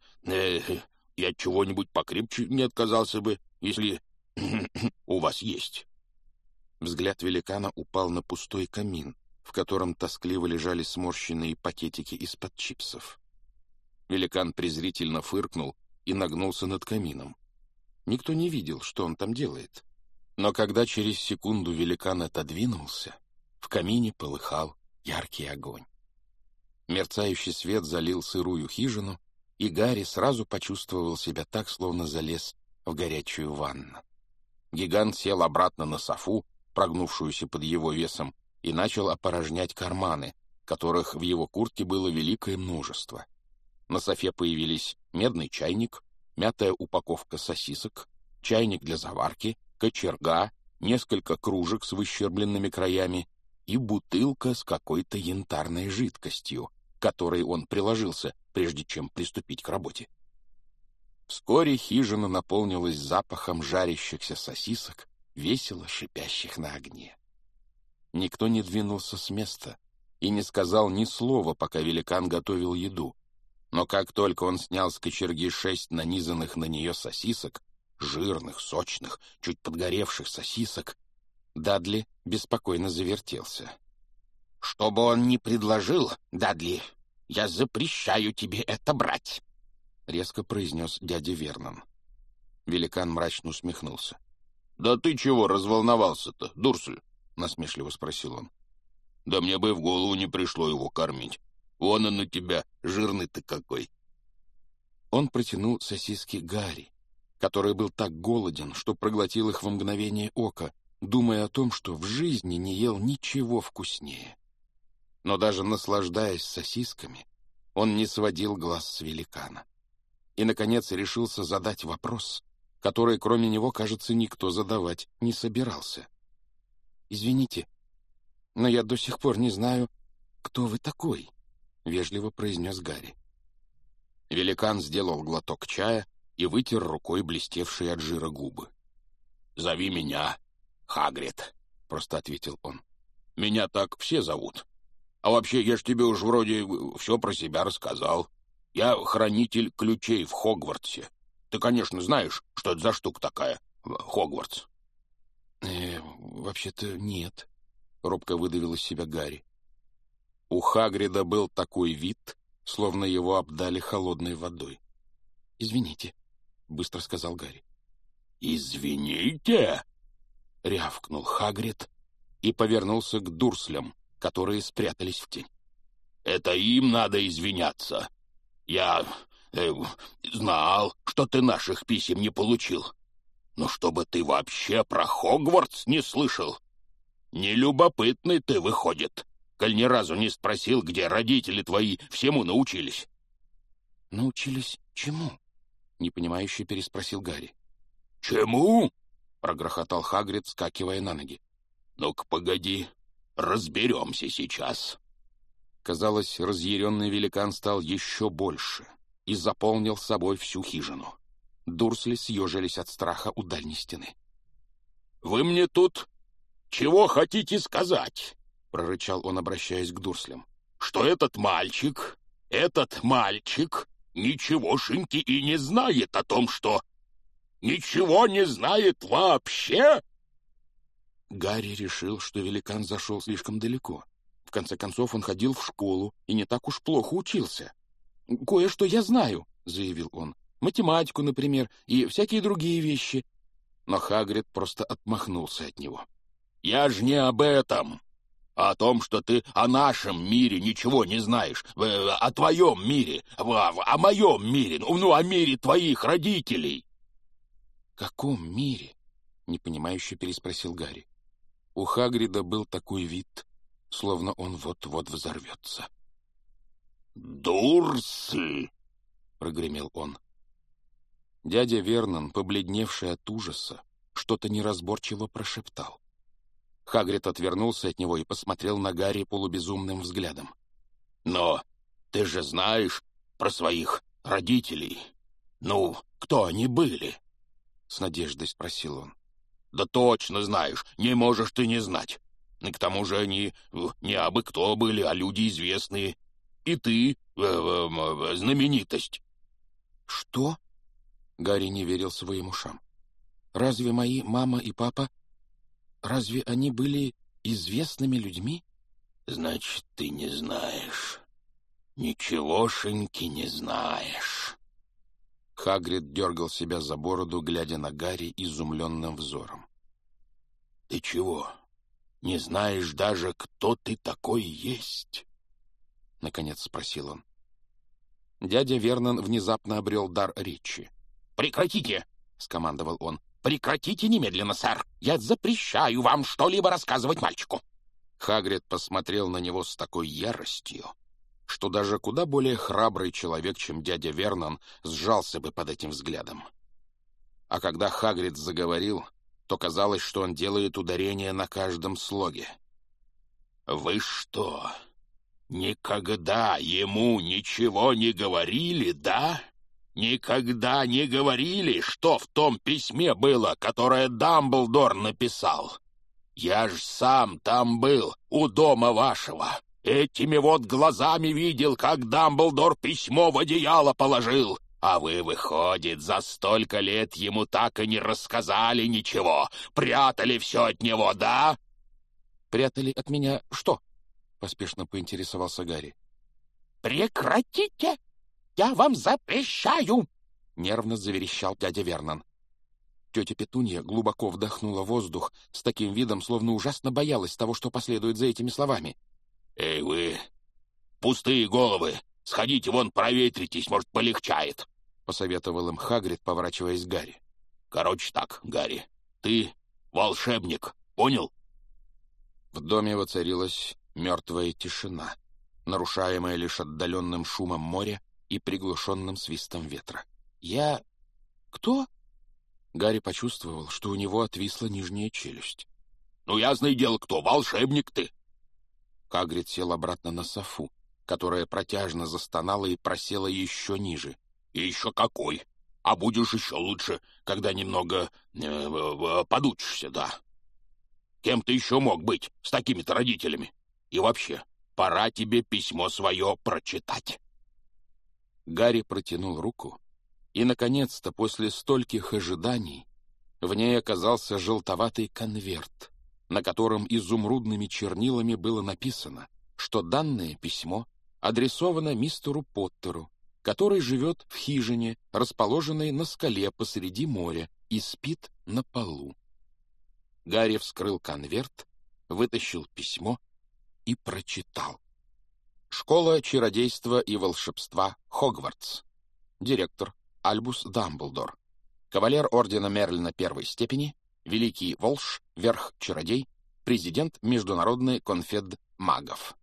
чего-нибудь покрепче не отказался бы, если у вас есть». Взгляд великана упал на пустой камин, в котором тоскливо лежали сморщенные пакетики из-под чипсов. Великан презрительно фыркнул и нагнулся над камином. Никто не видел, что он там делает. Но когда через секунду великан отодвинулся, в камине полыхал яркий огонь. Мерцающий свет залил сырую хижину, и Гарри сразу почувствовал себя так, словно залез в горячую ванну. Гигант сел обратно на софу, прогнувшуюся под его весом, и начал опорожнять карманы, которых в его куртке было великое множество. На софе появились медный чайник, мятая упаковка сосисок, чайник для заварки, кочерга, несколько кружек с выщербленными краями и бутылка с какой-то янтарной жидкостью, к которой он приложился, прежде чем приступить к работе. Вскоре хижина наполнилась запахом жарящихся сосисок, весело шипящих на огне. Никто не двинулся с места и не сказал ни слова, пока великан готовил еду. Но как только он снял с кочерги 6 нанизанных на нее сосисок, жирных, сочных, чуть подгоревших сосисок, Дадли беспокойно завертелся. «Что бы он ни предложил, Дадли, я запрещаю тебе это брать», — резко произнес дядя Вернон. Великан мрачно усмехнулся. «Да ты чего разволновался-то, Дурсль?» — насмешливо спросил он. «Да мне бы в голову не пришло его кормить. Вон он у тебя, жирный ты какой». Он протянул сосиски Гарри, который был так голоден, что проглотил их во мгновение ока, думая о том, что в жизни не ел ничего вкуснее. Но даже наслаждаясь сосисками, он не сводил глаз с великана. И, наконец, решился задать вопрос, который, кроме него, кажется, никто задавать не собирался. «Извините, но я до сих пор не знаю, кто вы такой», — вежливо произнес Гарри. Великан сделал глоток чая и вытер рукой блестевшие от жира губы. «Зови меня Хагрид», — просто ответил он. «Меня так все зовут. А вообще, я ж тебе уж вроде все про себя рассказал. Я хранитель ключей в Хогвартсе. Ты, конечно, знаешь, что это за штука такая, Хогвартс?» «Вообще-то нет», — робко выдавил из себя Гарри. У Хагрида был такой вид, словно его обдали холодной водой. «Извините», — быстро сказал Гарри. «Извините?» — рявкнул Хагрид и повернулся к Дурслям, которые спрятались в тень. «Это им надо извиняться. Я знал, что ты наших писем не получил. Но чтобы ты вообще про Хогвартс не слышал. Нелюбопытный ты, выходит, коль ни разу не спросил, где родители твои всему научились». «Научились чему?» — непонимающе переспросил Гарри. «Чему?» — прогрохотал Хагрид, скакивая на ноги. «Ну-ка, погоди, разберемся сейчас». Казалось, разъяренный великан стал еще больше и заполнил собой всю хижину. Дурсли съежились от страха у дальней стены. «Вы мне тут чего хотите сказать?» — прорычал он, обращаясь к Дурслям. «Что этот мальчик ничегошеньки и не знает о том, что... Ничего не знает вообще?» Гарри решил, что великан зашел слишком далеко. В конце концов, он ходил в школу и не так уж плохо учился. «Кое-что я знаю», — заявил он. «Математику, например, и всякие другие вещи». Но Хагрид просто отмахнулся от него. «Я ж не об этом, а о том, что ты о нашем мире ничего не знаешь, о твоем мире, о моем мире, ну, о мире твоих родителей». «Каком мире?» — непонимающе переспросил Гарри. У Хагрида был такой вид, словно он вот-вот взорвется. «Дурсль!» — прогремел он. Дядя Вернон, побледневший от ужаса, что-то неразборчиво прошептал. Хагрид отвернулся от него и посмотрел на Гарри полубезумным взглядом. «Но ты же знаешь про своих родителей. Ну, кто они были?» — с надеждой спросил он. «Да точно знаешь, не можешь ты не знать. И к тому же они не абы кто были, а люди известные. И ты знаменитость». «Что?» Гарри не верил своим ушам. «Разве мои мама и папа разве они были известными людьми? Значит, ты не знаешь. Ничегошеньки не знаешь. Хагрид дергал себя за бороду, глядя на Гарри изумленным взором. Ты чего, не знаешь даже, кто ты такой есть? Наконец спросил он. Дядя Вернон внезапно обрел дар речи. «Прекратите!» — скомандовал он. «Прекратите немедленно, сэр! Я запрещаю вам что-либо рассказывать мальчику!» Хагрид посмотрел на него с такой яростью, что даже куда более храбрый человек, чем дядя Вернон, сжался бы под этим взглядом. А когда Хагрид заговорил, то казалось, что он делает ударение на каждом слоге. «Вы что, никогда ему ничего не говорили, да? Никогда не говорили, что в том письме было, которое Дамблдор написал? Я ж сам там был, у дома вашего. Этими вот глазами видел, как Дамблдор письмо в одеяло положил. А вы, выходит, за столько лет ему так и не рассказали ничего. Прятали все от него, да?» «Прятали от меня что?» — поспешно поинтересовался Гарри. «Прекратите! Я вам запрещаю!» — нервно заверещал дядя Вернон. Тетя Петунья глубоко вдохнула воздух с таким видом, словно ужасно боялась того, что последует за этими словами. «Эй вы, пустые головы! Сходите вон проветритесь, может, полегчает!» — посоветовал им Хагрид, поворачиваясь к Гарри. «Короче так, Гарри, ты волшебник, понял?» В доме воцарилась мертвая тишина, нарушаемая лишь отдаленным шумом моря и приглушенным свистом ветра. «Я... кто?» Гарри почувствовал, что у него отвисла нижняя челюсть. «Ну, ясное дело, кто? Волшебник ты!» Хагрид сел обратно на софу, которая протяжно застонала и просела еще ниже. «И еще какой! А будешь еще лучше, когда немного подучишься, да? Кем ты еще мог быть с такими-то родителями? И вообще, пора тебе письмо свое прочитать!» Гарри протянул руку, и, наконец-то, после стольких ожиданий, в ней оказался желтоватый конверт, на котором изумрудными чернилами было написано, что данное письмо адресовано мистеру Поттеру, который живет в хижине, расположенной на скале посреди моря, и спит на полу. Гарри вскрыл конверт, вытащил письмо и прочитал. Школа чародейства и волшебства Хогвартс. Директор Альбус Дамблдор. Кавалер ордена Мерлина первой степени, великий волшеб, верх-чародей, президент Международной конфед магов.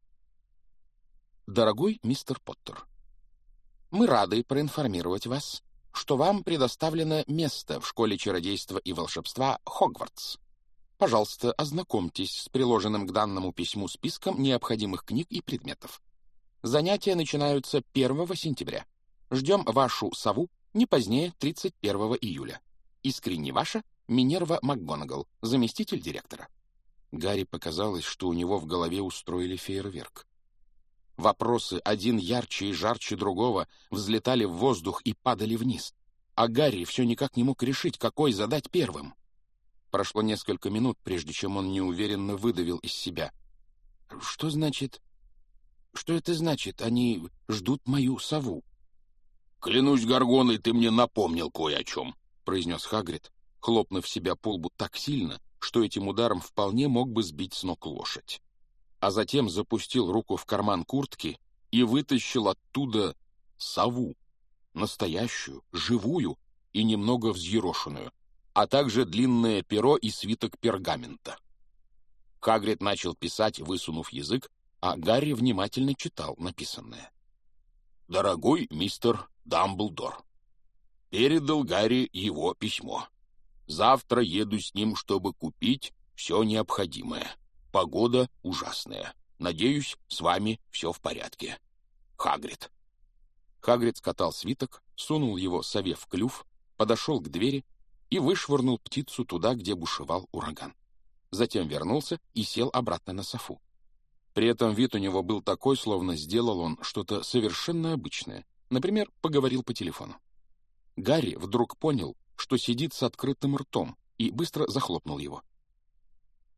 Дорогой мистер Поттер, мы рады проинформировать вас, что вам предоставлено место в школе чародейства и волшебства Хогвартс. Пожалуйста, ознакомьтесь с приложенным к данному письму списком необходимых книг и предметов. Занятия начинаются 1 сентября. Ждем вашу сову не позднее 31 июля. Искренне ваша Минерва МакГонагал, заместитель директора. Гарри показалось, что у него в голове устроили фейерверк. Вопросы, один ярче и жарче другого, взлетали в воздух и падали вниз. А Гарри все никак не мог решить, какой задать первым. Прошло несколько минут, прежде чем он неуверенно выдавил из себя. «Что значит... Что это значит? Они ждут мою сову?» «Клянусь Горгоной, ты мне напомнил кое о чем», — произнес Хагрид, хлопнув себя по лбу так сильно, что этим ударом вполне мог бы сбить с ног лошадь. А затем запустил руку в карман куртки и вытащил оттуда сову, настоящую, живую и немного взъерошенную, а также длинное перо и свиток пергамента. Хагрид начал писать, высунув язык, а Гарри внимательно читал написанное. «Дорогой мистер Дамблдор, передал Гарри его письмо. Завтра еду с ним, чтобы купить все необходимое. Погода ужасная. Надеюсь, с вами все в порядке. Хагрид». Хагрид скатал свиток, сунул его сове в клюв, подошел к двери и вышвырнул птицу туда, где бушевал ураган. Затем вернулся и сел обратно на софу. При этом вид у него был такой, словно сделал он что-то совершенно обычное. Например, поговорил по телефону. Гарри вдруг понял, что сидит с открытым ртом, и быстро захлопнул его.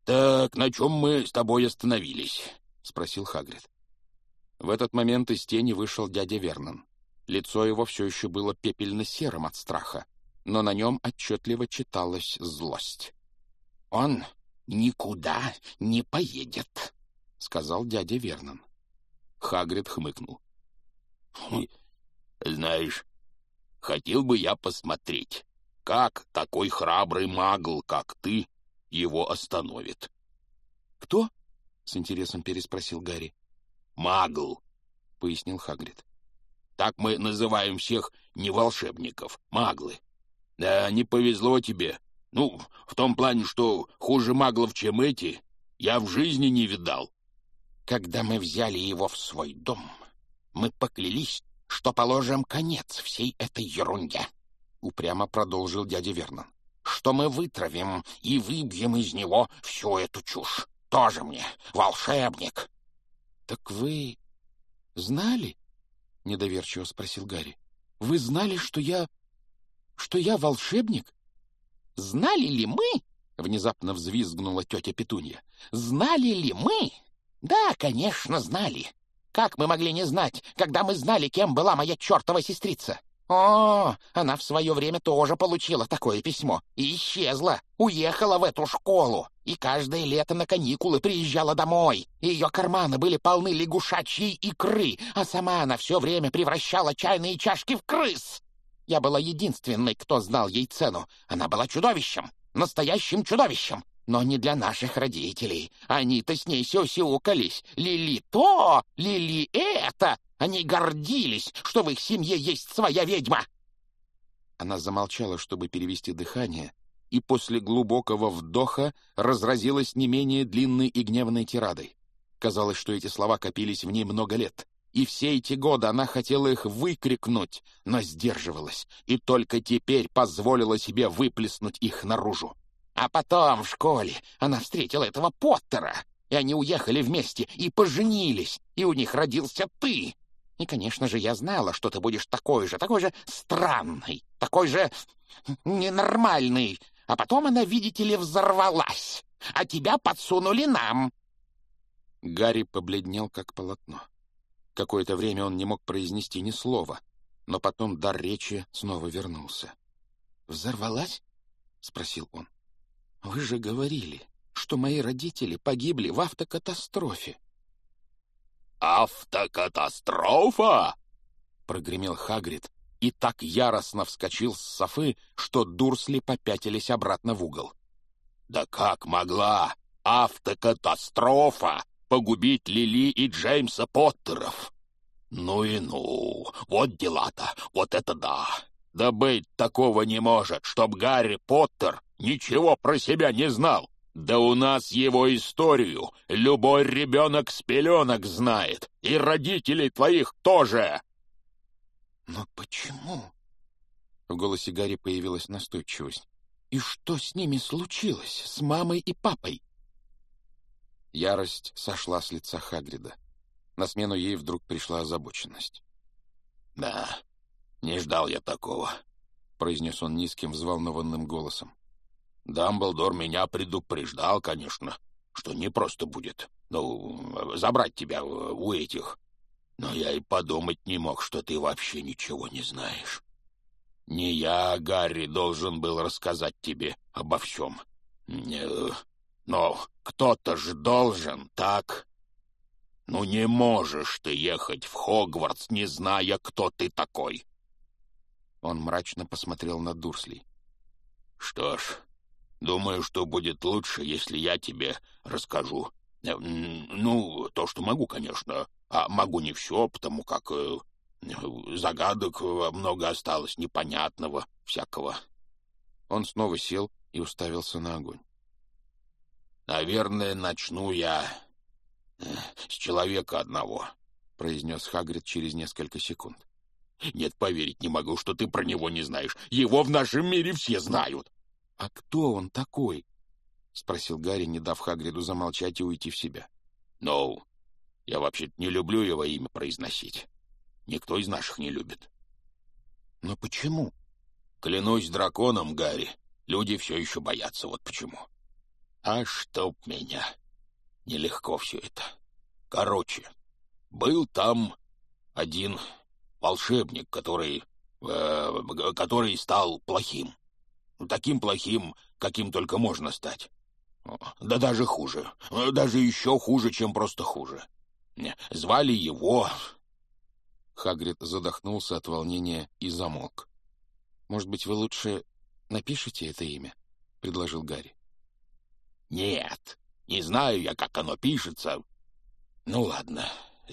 «Так на чем мы с тобой остановились?» — спросил Хагрид. В этот момент из тени вышел дядя Вернон. Лицо его все еще было пепельно-серым от страха, но на нем отчетливо читалась злость. «Он никуда не поедет», — сказал дядя Вернон. Хагрид хмыкнул. «Знаешь, хотел бы я посмотреть, как такой храбрый магл, как ты, его остановит». «Кто?» — с интересом переспросил Гарри. «Магл», — пояснил Хагрид. «Так мы называем всех неволшебников, маглы. Да не повезло тебе. Ну, в том плане, что хуже маглов, чем эти, я в жизни не видал. Когда мы взяли его в свой дом, мы поклялись, что положим конец всей этой ерунде», — упрямо продолжил дядя Вернон. «Что мы вытравим и выбьем из него всю эту чушь. Тоже мне волшебник». «Так вы знали?» — недоверчиво спросил Гарри. «Вы знали, что я волшебник?» «Знали ли мы?» — внезапно взвизгнула тетя Петунья. «Знали ли мы? Да, конечно, знали. Как мы могли не знать, когда мы знали, кем была моя чертова сестрица? О, она в свое время тоже получила такое письмо и исчезла, уехала в эту школу, и каждое лето на каникулы приезжала домой. Ее карманы были полны лягушачьей икры, а сама она все время превращала чайные чашки в крыс. Я была единственной, кто знал ей цену. Она была чудовищем, настоящим чудовищем. Но не для наших родителей. Они-то с ней сюсюкались. Лили то, Лили это. Они гордились, что в их семье есть своя ведьма». Она замолчала, чтобы перевести дыхание, и после глубокого вдоха разразилась не менее длинной и гневной тирадой. Казалось, что эти слова копились в ней много лет, и все эти годы она хотела их выкрикнуть, но сдерживалась, и только теперь позволила себе выплеснуть их наружу. А потом в школе она встретила этого Поттера, и они уехали вместе и поженились, и у них родился ты. И, конечно же, я знала, что ты будешь такой же странный, такой же ненормальный. А потом она, видите ли, взорвалась, а тебя подсунули нам». Гарри побледнел, как полотно. Какое-то время он не мог произнести ни слова, но потом дар речи снова вернулся. «Взорвалась?» — спросил он. «Вы же говорили, что мои родители погибли в автокатастрофе». «Автокатастрофа?» — прогремел Хагрид и так яростно вскочил с софы, что Дурсли попятились обратно в угол. «Да как могла автокатастрофа погубить Лили и Джеймса Поттеров? Ну и ну, вот дела-то, вот это да! Да быть такого не может, чтоб Гарри Поттер ничего про себя не знал. Да у нас его историю любой ребенок с пеленок знает, и родителей твоих тоже». «Но почему?» В голосе Гарри появилась настойчивость. «И что с ними случилось, с мамой и папой?» Ярость сошла с лица Хагрида. На смену ей вдруг пришла озабоченность. «Да, не ждал я такого», — произнес он низким, взволнованным голосом. «Дамблдор меня предупреждал, конечно, что не просто будет, забрать тебя у этих. Но я и подумать не мог, что ты вообще ничего не знаешь. Не я, Гарри, должен был рассказать тебе обо всем. Но кто-то же должен, так? Ну не можешь ты ехать в Хогвартс, не зная, кто ты такой». Он мрачно посмотрел на Дурслей. «Что ж, думаю, что будет лучше, если я тебе расскажу. То, что могу, конечно, а могу не все, потому как загадок много осталось, непонятного всякого». Он снова сел и уставился на огонь. «Наверное, начну я с человека одного», — произнес Хагрид через несколько секунд. «Нет, поверить не могу, что ты про него не знаешь. Его в нашем мире все знают». «А кто он такой?» — спросил Гарри, не дав Хагриду замолчать и уйти в себя. «Ну, я вообще-то не люблю его имя произносить. Никто из наших не любит». «Но почему?» «Клянусь драконом, Гарри, люди все еще боятся, вот почему». А чтоб меня! Нелегко все это. Короче, был там один волшебник, который стал плохим. Таким плохим, каким только можно стать. Да даже хуже. Даже еще хуже, чем просто хуже. Звали его... Хагрид задохнулся от волнения и замолк. «Может быть, вы лучше напишите это имя?» — предложил Гарри. «Нет, не знаю я, как оно пишется. Ну, ладно.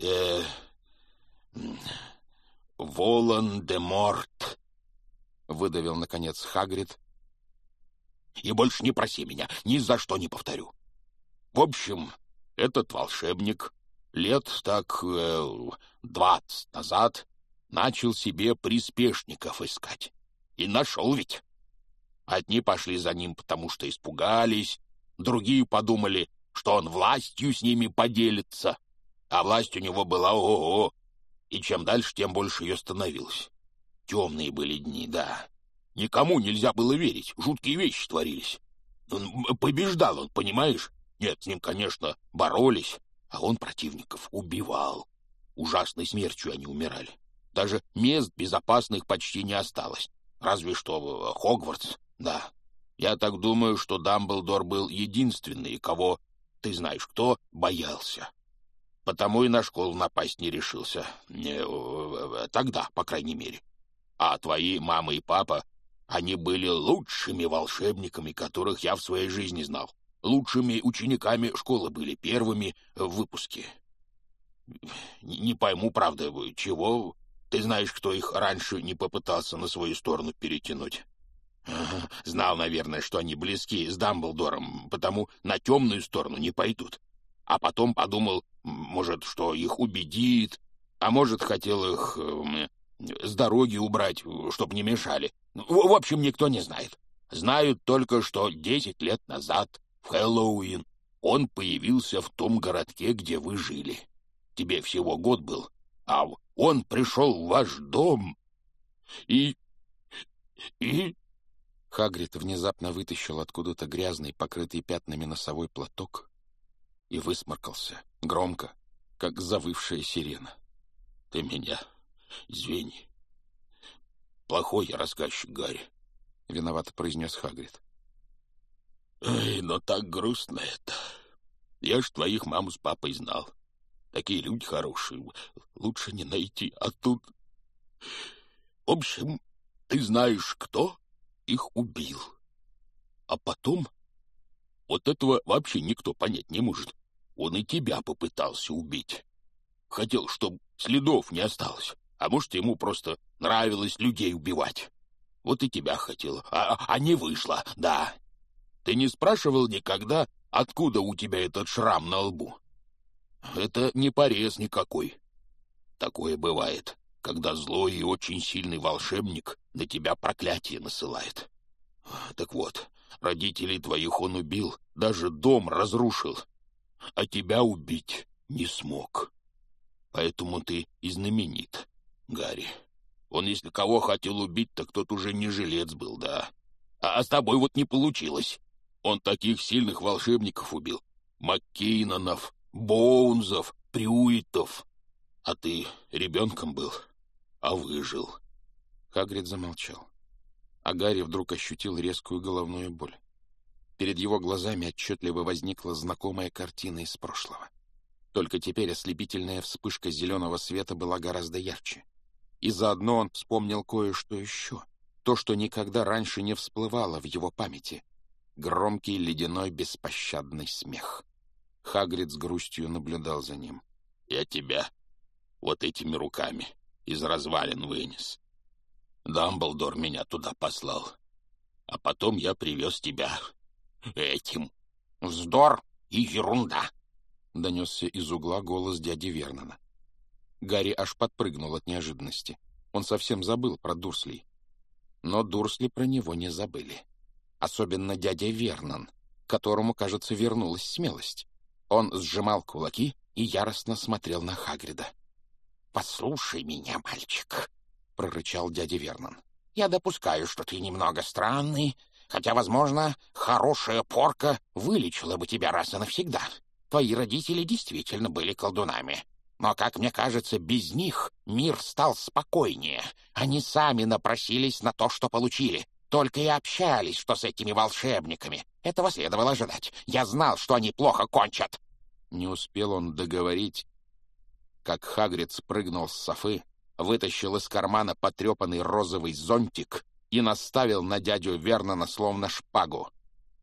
Волан-де-Морт», — выдавил, наконец, Хагрид. «И больше не проси меня, ни за что не повторю. В общем, этот волшебник лет так 20 назад начал себе приспешников искать. И нашел ведь. Одни пошли за ним, потому что испугались, другие подумали, что он властью с ними поделится. А власть у него была ого-го, и чем дальше, тем больше ее становилось. Темные были дни, да. Никому нельзя было верить, жуткие вещи творились. Побеждал он, понимаешь? Нет, с ним, конечно, боролись, а он противников убивал. Ужасной смертью они умирали. Даже мест безопасных почти не осталось. Разве что Хогвартс, да. Я так думаю, что Дамблдор был единственный, кого, ты знаешь кто, боялся. Потому и на школу напасть не решился. Тогда, по крайней мере. А твои мама и папа, они были лучшими волшебниками, которых я в своей жизни знал. Лучшими учениками школы были, первыми в выпуске. Не пойму, правда, чего... Ты знаешь, кто их раньше не попытался на свою сторону перетянуть? Знал, наверное, что они близки с Дамблдором, потому на темную сторону не пойдут. А потом подумал, может, что их убедит, а может, хотел их с дороги убрать, чтоб не мешали. В общем, никто не знает. Знают только, что 10 лет назад, в Хэллоуин, он появился в том городке, где вы жили. Тебе всего год был, а он пришел в ваш дом и... Хагрид внезапно вытащил откуда-то грязный, покрытый пятнами носовой платок и высморкался, громко, как завывшая сирена. Ты меня извини. Плохой я рассказчик, Гарри, — виновато произнес Хагрид. Эй, но так грустно это. Я ж твоих маму с папой знал. Такие люди хорошие, лучше не найти, а тут... В общем, ты знаешь, кто их убил. А потом... Вот этого вообще никто понять не может. Он и тебя попытался убить. Хотел, чтобы следов не осталось. А может, ему просто нравилось людей убивать. Вот и тебя хотел, а не вышло, да. Ты не спрашивал никогда, откуда у тебя этот шрам на лбу? Это не порез никакой. Такое бывает, когда злой и очень сильный волшебник на тебя проклятие насылает. Так вот, родителей твоих он убил, даже дом разрушил, а тебя убить не смог. Поэтому ты и знаменит, Гарри. Он, если кого хотел убить, так тот уже не жилец был, да. А с тобой вот не получилось. Он таких сильных волшебников убил. Маккинонов, Боунзов, Прюитов. А ты ребенком был, а выжил. Хагрид замолчал. А Гарри вдруг ощутил резкую головную боль. Перед его глазами отчетливо возникла знакомая картина из прошлого. Только теперь ослепительная вспышка зеленого света была гораздо ярче. И заодно он вспомнил кое-что еще. То, что никогда раньше не всплывало в его памяти. Громкий, ледяной, беспощадный смех. Хагрид с грустью наблюдал за ним. «Я тебя вот этими руками из развалин вынес. Дамблдор меня туда послал. А потом я привез тебя этим. Вздор и ерунда!» — донесся из угла голос дяди Вернона. Гарри аж подпрыгнул от неожиданности. Он совсем забыл про Дурслей. Но Дурсли про него не забыли. Особенно дядя Вернон, которому, кажется, вернулась смелость. Он сжимал кулаки и яростно смотрел на Хагрида. «Послушай меня, мальчик», — прорычал дядя Вернон. «Я допускаю, что ты немного странный, Хотя, возможно, хорошая порка вылечила бы тебя раз и навсегда. Твои родители действительно были колдунами. Но, как мне кажется, без них мир стал спокойнее. Они сами напросились на то, что получили. Только и общались, что с этими волшебниками. Этого следовало ожидать. Я знал, что они плохо кончат. Не успел он договорить, как Хагрид спрыгнул с софы, вытащил из кармана потрепанный розовый зонтик и наставил на дядю Вернона словно шпагу.